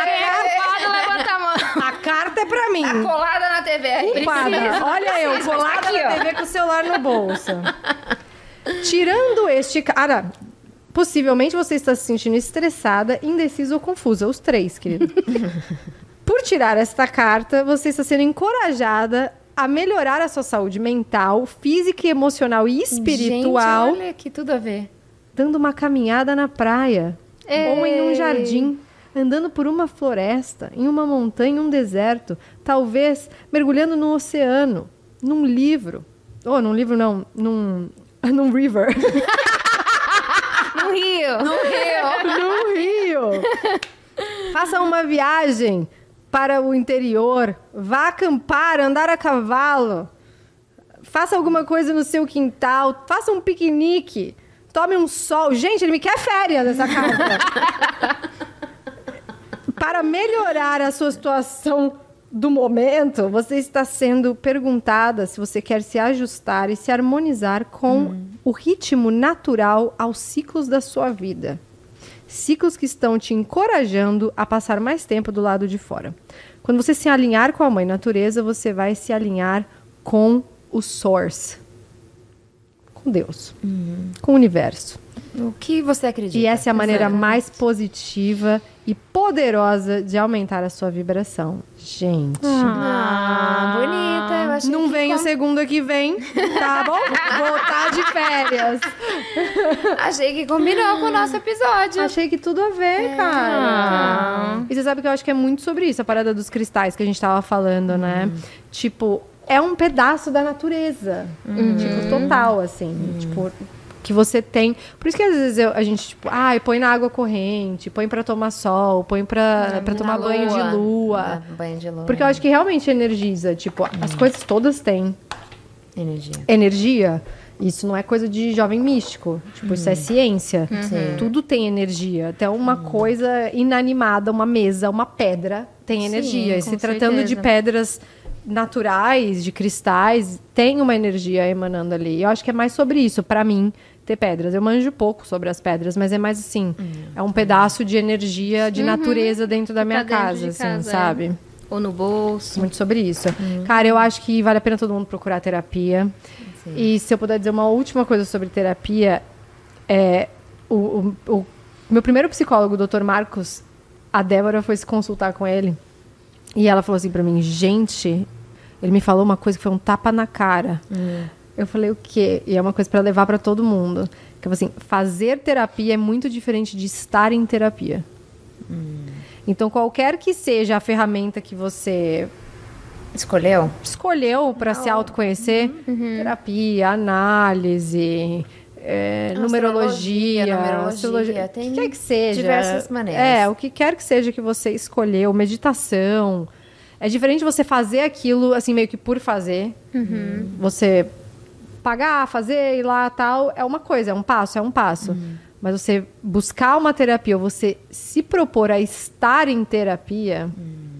gente, a carta é pra mim. Colada na TV aí. Culpada. Olha eu, colada aqui, na ó. TV com o celular no bolso. Tirando este cara, possivelmente você está se sentindo estressada, indecisa ou confusa. Os três, querido. Por tirar esta carta, você está sendo encorajada a melhorar a sua saúde mental, física, emocional e espiritual, Gente, olha que tudo a ver. dando uma caminhada na praia ou em um jardim, andando por uma floresta, em uma montanha, em um deserto, talvez mergulhando no oceano, num livro. Oh, num livro não, num river. No Rio. No Rio. Faça uma viagem para o interior. Vá acampar, andar a cavalo. Faça alguma coisa no seu quintal. Faça um piquenique. Tome um sol. Gente, ele me quer férias nessa carta. Para melhorar a sua situação do momento, você está sendo perguntada se você quer se ajustar e se harmonizar com o ritmo natural aos ciclos da sua vida. Ciclos que estão te encorajando a passar mais tempo do lado de fora. Quando você se alinhar com a Mãe Natureza, você vai se alinhar com o Source. com Deus, com o universo. O que você acredita? E essa é a maneira mais positiva e poderosa de aumentar a sua vibração. Gente. Bonita. Eu achei Não que vem o segunda que vem, tá bom? Voltar de férias. Achei que combinou com o nosso episódio. Achei que tudo a ver, cara. E você sabe que eu acho que é muito sobre isso, a parada dos cristais que a gente tava falando, né? Tipo, é um pedaço da natureza. Tipo, total, assim. Tipo, que você tem... Por isso que às vezes a gente, tipo, põe na água corrente, põe pra tomar sol, põe pra tomar banho de lua. Banho de lua. Porque eu acho que realmente energiza. Tipo, as coisas todas têm energia. Isso não é coisa de jovem místico. Tipo, isso é ciência. Tudo tem energia. Até uma coisa inanimada, uma mesa, uma pedra, tem energia. E com se tratando de pedras naturais, de cristais, tem uma energia emanando ali. Eu acho que é mais sobre isso, pra mim, ter pedras. Eu manjo pouco sobre as pedras, mas é mais assim, é um pedaço de energia, de natureza dentro da minha casa, assim, sabe? Ou no bolso. Muito sobre isso. Cara, eu acho que vale a pena todo mundo procurar terapia. E se eu puder dizer uma última coisa sobre terapia, o meu primeiro psicólogo, o Dr. Marcos, a Débora foi se consultar com ele. E ela falou assim pra mim, gente, ele me falou uma coisa que foi um tapa na cara. Eu falei, o quê? E é uma coisa pra levar pra todo mundo. Que eu falei assim, fazer terapia é muito diferente de estar em terapia. Então, qualquer que seja a ferramenta que você escolheu para se autoconhecer, terapia, análise, numerologia, astrologia, tem o que quer que seja. diversas maneiras. O que quer que seja que você escolheu, meditação. É diferente você fazer aquilo, assim, meio que por fazer. Você pagar, fazer, ir lá, tal, é uma coisa, é um passo. Mas você buscar uma terapia, ou você se propor a estar em terapia,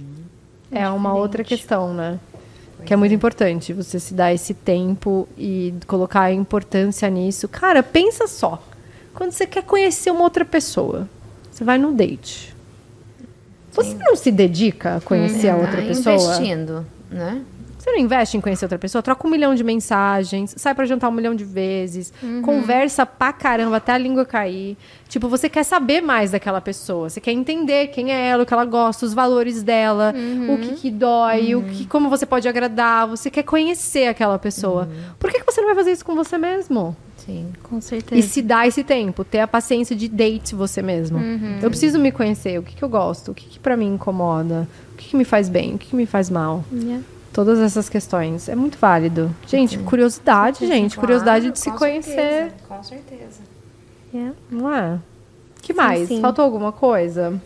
é uma outra questão, né? Que é muito importante, você se dar esse tempo e colocar a importância nisso. Cara, pensa só. Quando você quer conhecer uma outra pessoa, você vai no date. Você não se dedica a conhecer a outra pessoa? Investindo, né? Você não investe em conhecer outra pessoa? Troca 1 milhão de mensagens, sai pra jantar 1 milhão de vezes, conversa pra caramba até a língua cair. Tipo, você quer saber mais daquela pessoa, você quer entender quem é ela, o que ela gosta, os valores dela, o que dói, como você pode agradar, você quer conhecer aquela pessoa. Por que você não vai fazer isso com você mesmo? Sim. Com certeza. E se dá esse tempo, ter a paciência de date você mesmo. Eu preciso me conhecer, o que eu gosto, o que pra mim incomoda, o que me faz bem, o que me faz mal. Todas essas questões. É muito válido. Gente, curiosidade, gente. Claro, curiosidade de se com conhecer. certeza, com certeza. Não é? O que mais? sim. Faltou alguma coisa?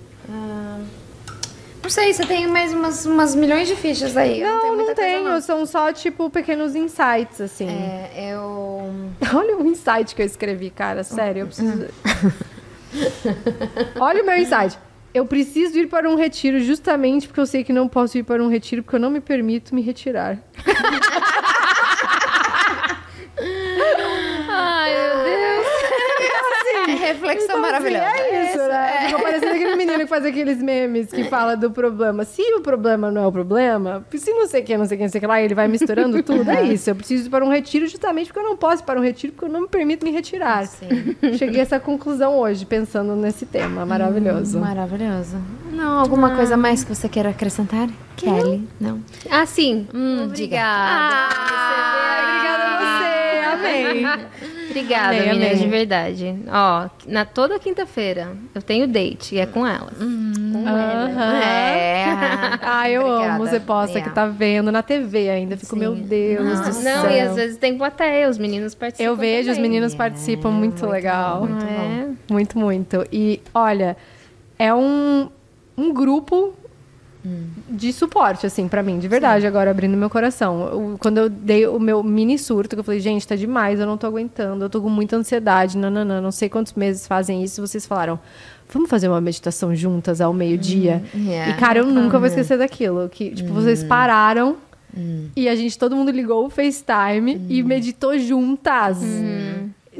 Não sei, você tem mais umas milhões de fichas aí. Eu Não, muita não coisa, tenho. São só, tipo, pequenos insights, assim. Eu... Olha o insight que eu escrevi, cara. Sério, eu preciso... Olha o meu insight. Eu preciso ir para um retiro justamente porque eu sei que não posso ir para um retiro porque eu não me permito me retirar. Ai, meu Deus. reflexão maravilhosa. É isso, né? Ficou parecendo aquele menino que faz aqueles memes que fala do problema. Se o problema não é o problema, se não sei o que, não sei quem, não sei o que lá, ele vai misturando tudo. É isso. Eu preciso ir para um retiro justamente porque eu não posso ir para um retiro porque eu não me permito me retirar. Sim. Cheguei a essa conclusão hoje, pensando nesse tema. Maravilhoso. Maravilhoso. Não, alguma coisa mais que você queira acrescentar? Kelly? Não. Ah, sim. Obrigada. Obrigada a você. Amei. Obrigada, Amei, meninas, amei. de verdade. Ó, toda quinta-feira eu tenho date e é com elas. Eu Obrigada. amo. Você posta que tá vendo na TV ainda. Fico, meu Deus do céu. Não, e às vezes tem plateia, os meninos participam. Eu vejo, os também. meninos participam, muito legal. Muito bom. Muito, muito. E, olha, é um grupo de suporte, assim, pra mim, de verdade, agora abrindo meu coração. Quando eu dei o meu mini surto, que eu falei, gente, tá demais, eu não tô aguentando, eu tô com muita ansiedade, não sei quantos meses fazem isso, vocês falaram, vamos fazer uma meditação juntas ao meio-dia? E, cara, eu nunca vou esquecer daquilo, que, tipo, vocês pararam e todo mundo ligou o FaceTime e meditou juntas.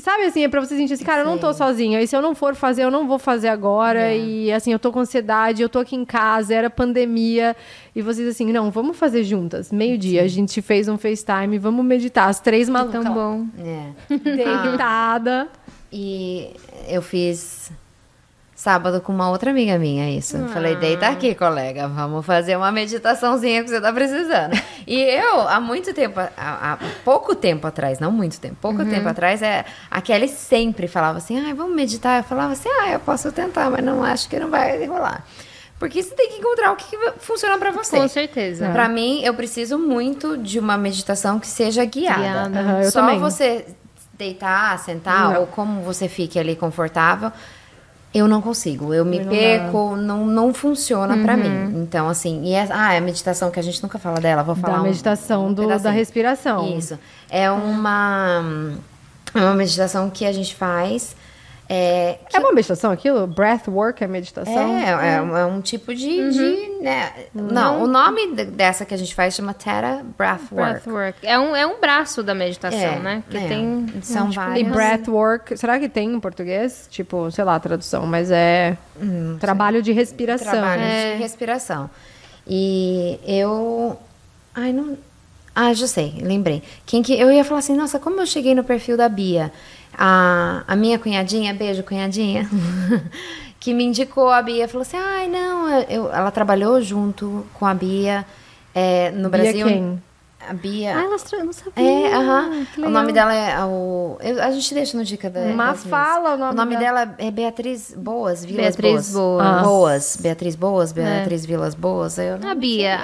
sabe assim, é pra você sentir assim, cara, eu não tô sozinha. E se eu não for fazer, eu não vou fazer agora. E assim, eu tô com ansiedade, eu tô aqui em casa, era pandemia. E vocês assim, não, vamos fazer juntas. Meio-dia, a gente fez um FaceTime, vamos meditar. As 3 malucas. Tão bom. Deitada. E eu fiz sábado com uma outra amiga minha, isso. Falei, deita aqui, colega, vamos fazer uma meditaçãozinha que você tá precisando. E eu, há muito tempo, há pouco tempo atrás, não muito tempo, pouco tempo atrás, a Kelly sempre falava assim, vamos meditar. Eu falava assim, eu posso tentar, mas não acho que não vai rolar. Porque você tem que encontrar o que funciona pra você. Com certeza. Pra mim, eu preciso muito de uma meditação que seja guiada. Eu Só também. você deitar, sentar, ou como você fique ali confortável, eu não consigo. Eu me perco, não funciona pra mim. Então, assim, a meditação que a gente nunca fala dela, vou falar. Da meditação da pedacinho. respiração. Isso. É uma meditação que a gente faz. É uma meditação aquilo? Breathwork é meditação? É um tipo de né? Não, o nome dessa que a gente faz chama Theta Breathwork. Breathwork. É um braço da meditação, né? Que tem... São E vários. breathwork, será que tem em português? Tipo, sei lá, a tradução, mas é trabalho de respiração. Trabalho de respiração. E eu... já sei, lembrei. Eu ia falar assim, nossa, como eu cheguei no perfil da Bia? A minha cunhadinha, beijo cunhadinha, que me indicou a Bia, falou assim, ela trabalhou junto com a Bia no Brasil. Quem? A Bia. Elas não sabia. O nome dela é a gente deixa no dica da. Mas fala o nome O nome dela. dela é Beatriz Boas, Vilas Beatriz Boas. Boas. Beatriz Boas, Beatriz Vilas Boas. A Bia.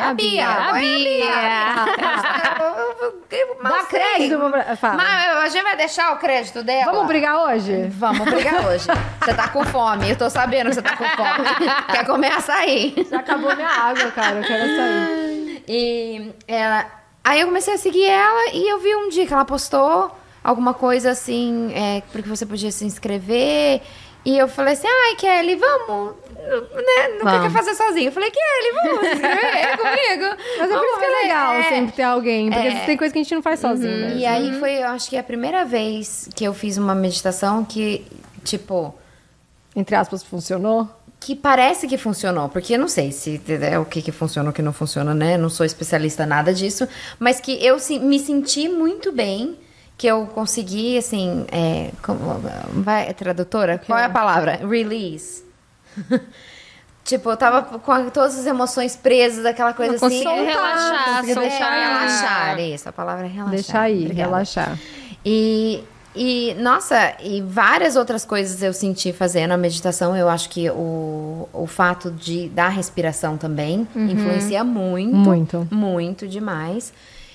Dá crédito pra... Fala. Mas a gente vai deixar o crédito dela? Vamos brigar hoje? Vamos brigar hoje. Você tá com fome, eu tô sabendo que você tá com fome. Quer comer açaí? Já acabou minha água, cara, eu quero sair. E aí eu comecei a seguir ela e eu vi um dia que ela postou alguma coisa assim, porque você podia se inscrever. E eu falei assim, Kelly, vamos, né? Nunca quer fazer sozinha. Eu falei, Kelly, vamos se inscrever comigo. Mas é por isso que é legal sempre ter alguém, porque tem coisa que a gente não faz sozinho, né? E aí foi, eu acho que a primeira vez que eu fiz uma meditação que, tipo... Entre aspas, funcionou? Que parece que funcionou, porque eu não sei se é o que funciona ou o que não funciona, né? Não sou especialista nada disso, mas que eu me senti muito bem, que eu consegui, assim, tradutora? Qual é a palavra? Release. Tipo, eu tava com todas as emoções presas, aquela coisa assim. Consegui relaxar, relaxar. Isso, a palavra é relaxar. Deixa aí, Obrigada. relaxar. E, nossa, e várias outras coisas eu senti fazendo a meditação. Eu acho que o fato da respiração também influencia muito. Muito. Muito demais.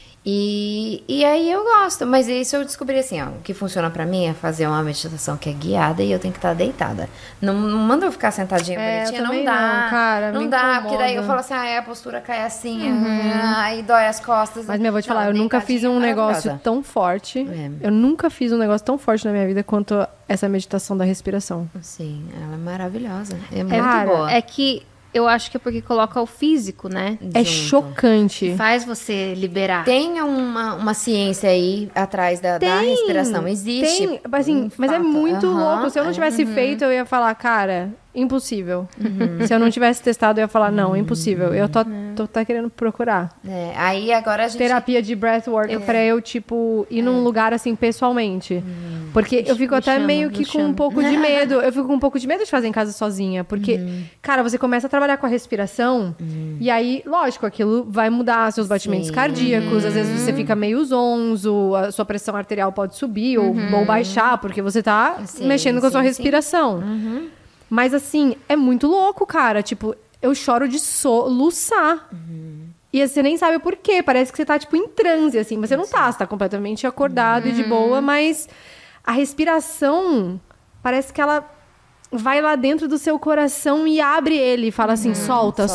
E aí eu gosto. Mas isso eu descobri assim, o que funciona pra mim é fazer uma meditação que é guiada e eu tenho que estar deitada. Não manda eu ficar sentadinha bonitinha, eu também não dá. não, cara, não me dá, incomoda. porque daí eu falo assim, a postura cai assim, aí dói as costas. Mas, vou te falar, eu nunca fiz um negócio tão forte. Eu nunca fiz um negócio tão forte na minha vida quanto essa meditação da respiração. Sim, ela é maravilhosa. É muito Cara, boa. é que eu acho que é porque coloca o físico, né? É chocante. Faz você liberar. Tem uma ciência aí atrás da respiração. Existe. Tem, assim, mas é fato. muito louco. Se eu não tivesse feito, eu ia falar, cara, impossível. Se eu não tivesse testado, eu ia falar, não, impossível. Eu tô querendo procurar. Aí agora a gente... Terapia de breathwork pra eu, tipo, ir num lugar, assim, pessoalmente. Porque eu fico até meio que com um pouco de medo. Eu fico com um pouco de medo de fazer em casa sozinha. Porque, cara, você começa a trabalhar com a respiração e aí, lógico, aquilo vai mudar seus batimentos cardíacos. Às vezes você fica meio zonzo, a sua pressão arterial pode subir ou baixar, porque você tá mexendo com a sua respiração. Mas, assim, é muito louco, cara. Tipo, eu choro de soluçar. E você nem sabe o porquê. Parece que você tá, tipo, em transe, assim. Mas você não tá. Você tá completamente acordado e de boa. Mas a respiração, parece que ela vai lá dentro do seu coração e abre ele. E fala assim, solta.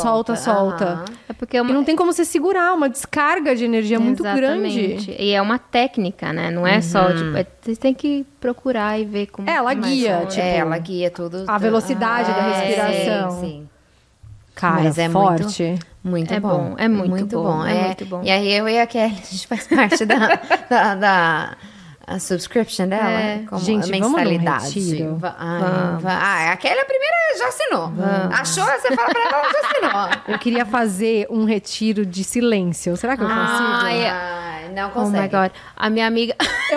É porque E não tem como você segurar. Uma descarga de energia muito grande. E é uma técnica, né? Não é só, tipo... Você tem que procurar e ver como... Ela guia, tipo... ela guia tudo. A velocidade da respiração. Sim. Cara, Mas é forte. Muito É bom. bom, é muito bom, é muito bom. E aí eu e a Kelly, a gente faz parte a subscription dela? É. Como Gente, a vamos num mensalidade. retiro? Aquela primeira já assinou. Achou, você fala pra ela já assinou. Eu queria fazer um retiro de silêncio. Será que eu consigo? Ai, não Oh consegue. my God. A minha amiga...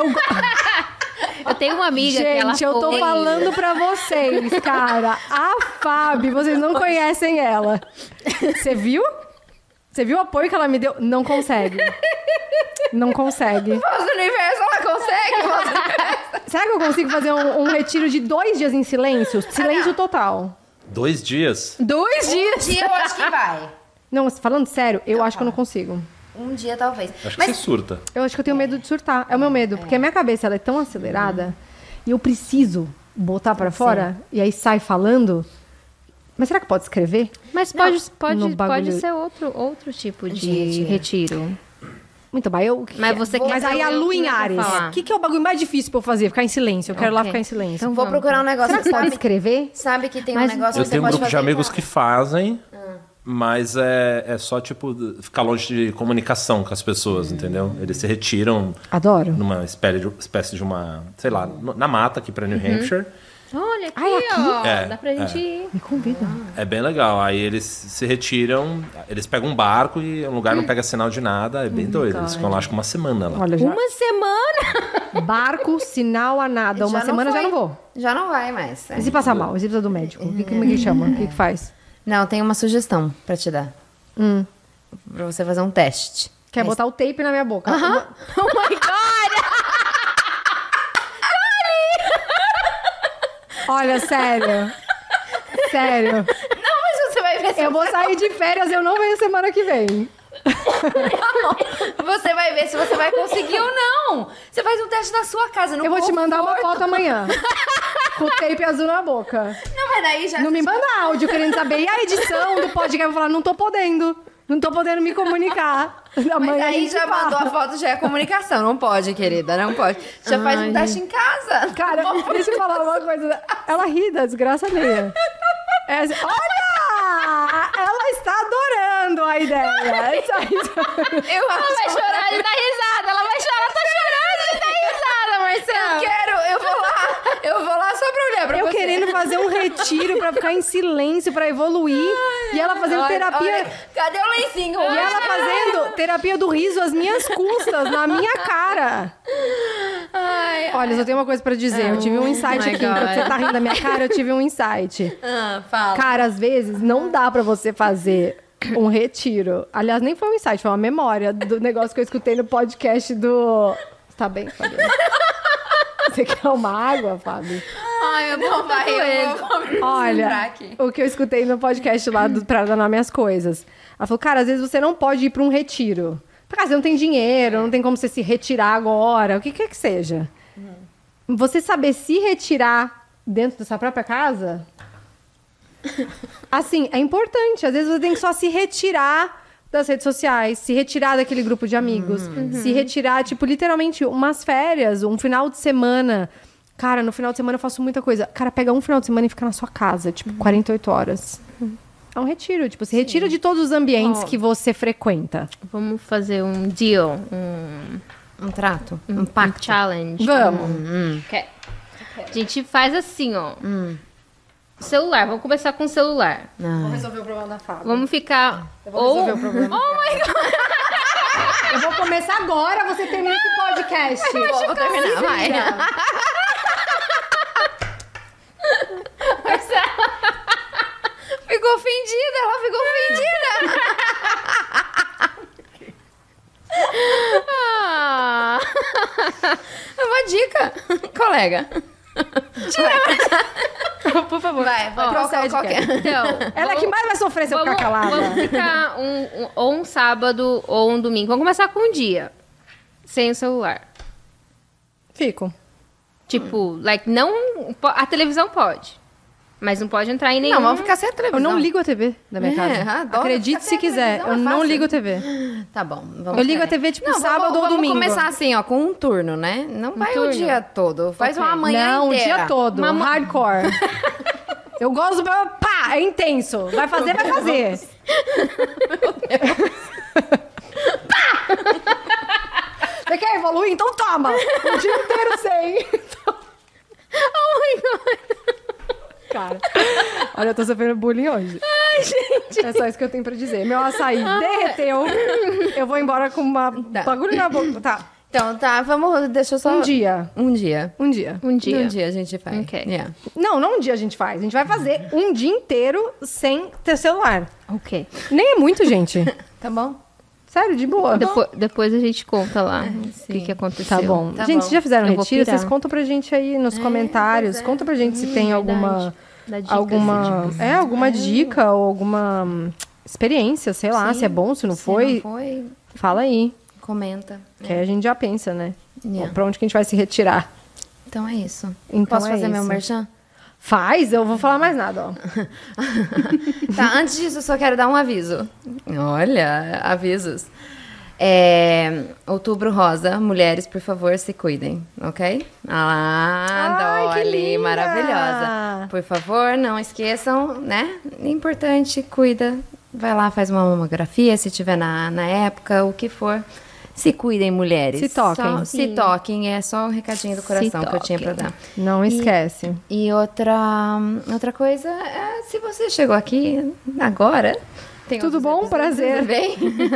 Eu tenho uma amiga que ela Gente, eu tô foi- falando pra vocês, cara. A Fábio, vocês não conhecem ela. Você viu? Você viu o apoio que ela me deu? Não consegue. Não consegue. Voz do universo, ela consegue. Voz do universo. Será que eu consigo fazer um retiro de 2 dias em silêncio? Silêncio total. 2 dias? 2 dias? Um dia eu acho que vai. Não, falando sério, eu acho que eu não consigo. Um dia talvez. Acho que você surta. Eu acho que eu tenho medo de surtar. É o meu medo. Porque a minha cabeça ela é tão acelerada e eu preciso botar pra fora e aí sai falando. Mas será que pode escrever? Mas no pode bagulho- ser outro tipo de retiro. Muito bem. Mas você quer Mas aí a saber lua o que em eu vou Ares. falar? O que é o bagulho mais difícil pra eu fazer? Ficar em silêncio. Eu quero lá Ok. ficar em silêncio. Então Vou procurar um negócio. Será que pode escrever? Sabe que tem Mas um negócio Eu que você tenho um pode grupo de fazer amigos com- que fazem, mas é só, tipo, ficar longe de comunicação com as pessoas, entendeu? Eles se retiram Adoro. numa espécie de uma, sei lá, na mata aqui pra New Hampshire. Olha aqui, Ai, aqui? ó. É, Dá pra gente ir. Me convida. É bem legal. Aí eles se retiram, eles pegam um barco e o lugar não pega sinal de nada. É bem doido. Eles ficam lá, acho que uma semana lá. Olha, já. Uma semana? Barco, sinal a nada. Uma Já semana não já foi. não vou. Já não vai mais. E se passar mal? E se precisa do médico? O que chama? O que faz? Não, tem uma sugestão pra te dar. Pra você fazer um teste. Quer botar o tape na minha boca? Oh my God! Olha, sério. Sério. Não, mas você vai ver se Eu vou sair de férias e eu não venho semana que vem. você vai ver se você vai conseguir ou não. Você faz um teste na sua casa. No Eu vou te mandar uma conforto. foto amanhã. Com o tape azul na boca. Não, mas daí já... Não me manda áudio querendo saber. E a edição do podcast? Eu vou falar, não tô podendo. Não tô podendo me comunicar. Mas Amanhã a aí gente já fala. mandou a foto, já é comunicação. Não pode, querida, não pode. Já faz um teste em casa. Cara, deixa eu falar uma coisa. Ela ri da desgraça alheia. É assim, olha! Ela está adorando a ideia. Eu Ela vai acho... chorar de dar risada. Ela vai chorar, tá chorando de dar risada, Marcelo. Eu vou lá só pra olhar pra Eu você. querendo fazer um retiro pra ficar em silêncio, pra evoluir. E ela fazendo terapia... Olha, cadê o lencinho? E ela fazendo terapia do riso às minhas custas, na minha cara. Ai, Olha, só tenho uma coisa pra dizer. Eu tive um insight my aqui. Enquanto God. você tá rindo da minha cara, eu tive um insight. fala. Cara, às vezes não dá pra você fazer um retiro. Aliás, nem foi um insight, foi uma memória do negócio que eu escutei no podcast do... Tá bem, Fábio? Você quer uma água, Fábio? Ai, meu Não, vai, eu vou me concentrar Olha, aqui. o que eu escutei no podcast lá pra danar minhas coisas. Ela falou, cara, às vezes você não pode ir pra um retiro. Porque você não tem dinheiro, não tem como você se retirar agora, o que quer que seja. Você saber se retirar dentro da sua própria casa, assim, é importante. Às vezes você tem que só se retirar das redes sociais, se retirar daquele grupo de amigos, se retirar, tipo, literalmente, umas férias, um final de semana. Cara, no final de semana eu faço muita coisa. Cara, pega um final de semana e fica na sua casa, tipo, 48 horas. É um retiro, tipo, se retira de todos os ambientes que você frequenta. Vamos fazer um deal, Um trato? um challenge. Vamos. Ok. A gente faz assim, ó. Celular, vamos começar com o celular. Vamos resolver o problema da Fábio. Vamos ficar... Eu vou resolver o problema. Oh my God! Eu vou começar agora, você termina esse podcast. Vou terminar, vai. Ficou ofendida, ela ficou ofendida. Ah. É uma dica, colega. Por favor. Vai, Procede, qual que é? Então, Ela é que mais vai sofrer se eu ficar calada. Vamos ficar ou um sábado ou um domingo. Vamos começar com um dia. Sem o celular. Fico. Tipo, não... A televisão pode. Mas não pode entrar em nenhum... Não, vamos ficar sem a Eu televisão. não ligo a TV da minha casa. adoro Acredite ficar se sem a quiser. televisão, Eu é não fácil. ligo a TV. Tá bom, vamos Eu ligo a fazer. TV, tipo, Não, sábado ou vamos domingo. começar assim, ó, com um turno, né? Não vai turno? o dia todo. Faz Ok. uma manhã Não, o inteira. dia todo. Hardcore. Eu gosto... Pá, é intenso. Vai fazer, vai fazer. Você quer evoluir? Então toma! Um dia inteiro sem. Oh my God. Cara, olha, eu tô sofrendo bullying hoje. Ai, gente. É só isso que eu tenho pra dizer. Meu açaí derreteu. Eu vou embora com uma bagulho na boca. Tá. Então, tá, vamos... Deixa eu só... Um dia. Um dia. Um dia. Um dia. Um dia a gente faz. Ok. Yeah. Não um dia a gente faz. A gente vai fazer um dia inteiro sem ter celular. Ok. Nem é muito, gente. Tá bom? Sério, de boa. Depois a gente conta lá o que aconteceu. Tá bom. Tá gente, bom. vocês já fizeram Eu vou retiro? pirar. Vocês contam pra gente aí nos comentários. pois é. Conta pra gente se tem alguma... Dá dicas, alguma dica ou alguma experiência, sei lá, Sim. se é bom, se não Se foi. não foi, Fala aí. comenta. Que aí a gente já pensa, né? Yeah. Pra onde que a gente vai se retirar. Então é isso. Então Posso é fazer meu isso. merchan? Faz, eu vou falar mais nada, ó. Tá, antes disso, eu só quero dar um aviso. Olha, avisos. Outubro Rosa, mulheres, por favor, se cuidem, ok? Ai, que Dolly, linda! maravilhosa. Por favor, não esqueçam, né? Importante, cuida. Vai lá, faz uma mamografia, se tiver na época, o que for. Se cuidem, mulheres. Se toquem. Se toquem, é só um recadinho do coração que eu tinha pra dar. Não esquece. E outra coisa, se você chegou aqui agora... tem Tudo outros bom? episódios, Prazer. tudo bem?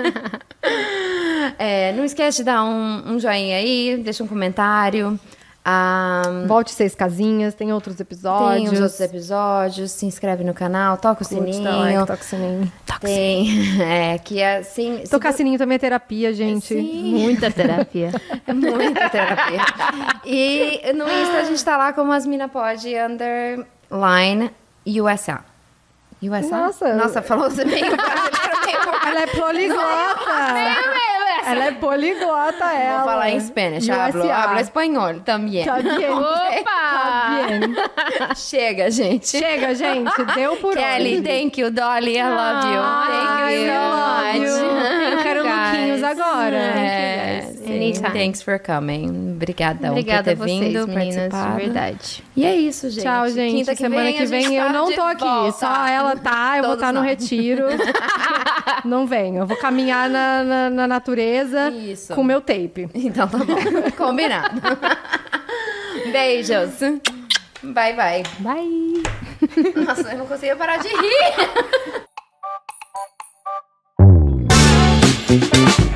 Não esquece de dar um joinha aí, deixa um comentário. Volte 6 casinhas, tem outros episódios. Tem os outros episódios, se inscreve no canal, toca o Curte, sininho. dá like, toca o sininho. Tem, que assim... se Tocar vo- sininho também é terapia, gente. Sim. Muita terapia. É muita terapia. E no Insta a gente tá lá como Asminapod _ USA. USA? Nossa. Falou meio brasileiro, meio... Ela é poliglota. Ela é poliglota, ela. Vou falar em Spanish. Hablo espanhol também. Tá bem. Opa! Tá bem. Chega, gente. Chega, gente. Deu por Kelly, hoje. thank you. Dolly, I love you. Ai, Thank you I so love much. you. Eu quero Guys. lookinhos agora. Sim. Anytime. Thanks for coming. Obrigada Obrigada a por ter vocês, vindo, meninas, de participado. verdade. E é isso, gente. Tchau, gente. Quinta Semana que a gente vem eu tá não de tô aqui. volta. Só ela tá, eu vou Todos estar no nós. retiro. Não venho. Eu vou caminhar na natureza Isso. com meu tape. Então tá bom. Combinado. Beijos. Bye, bye. Bye! Nossa, eu não conseguia parar de rir.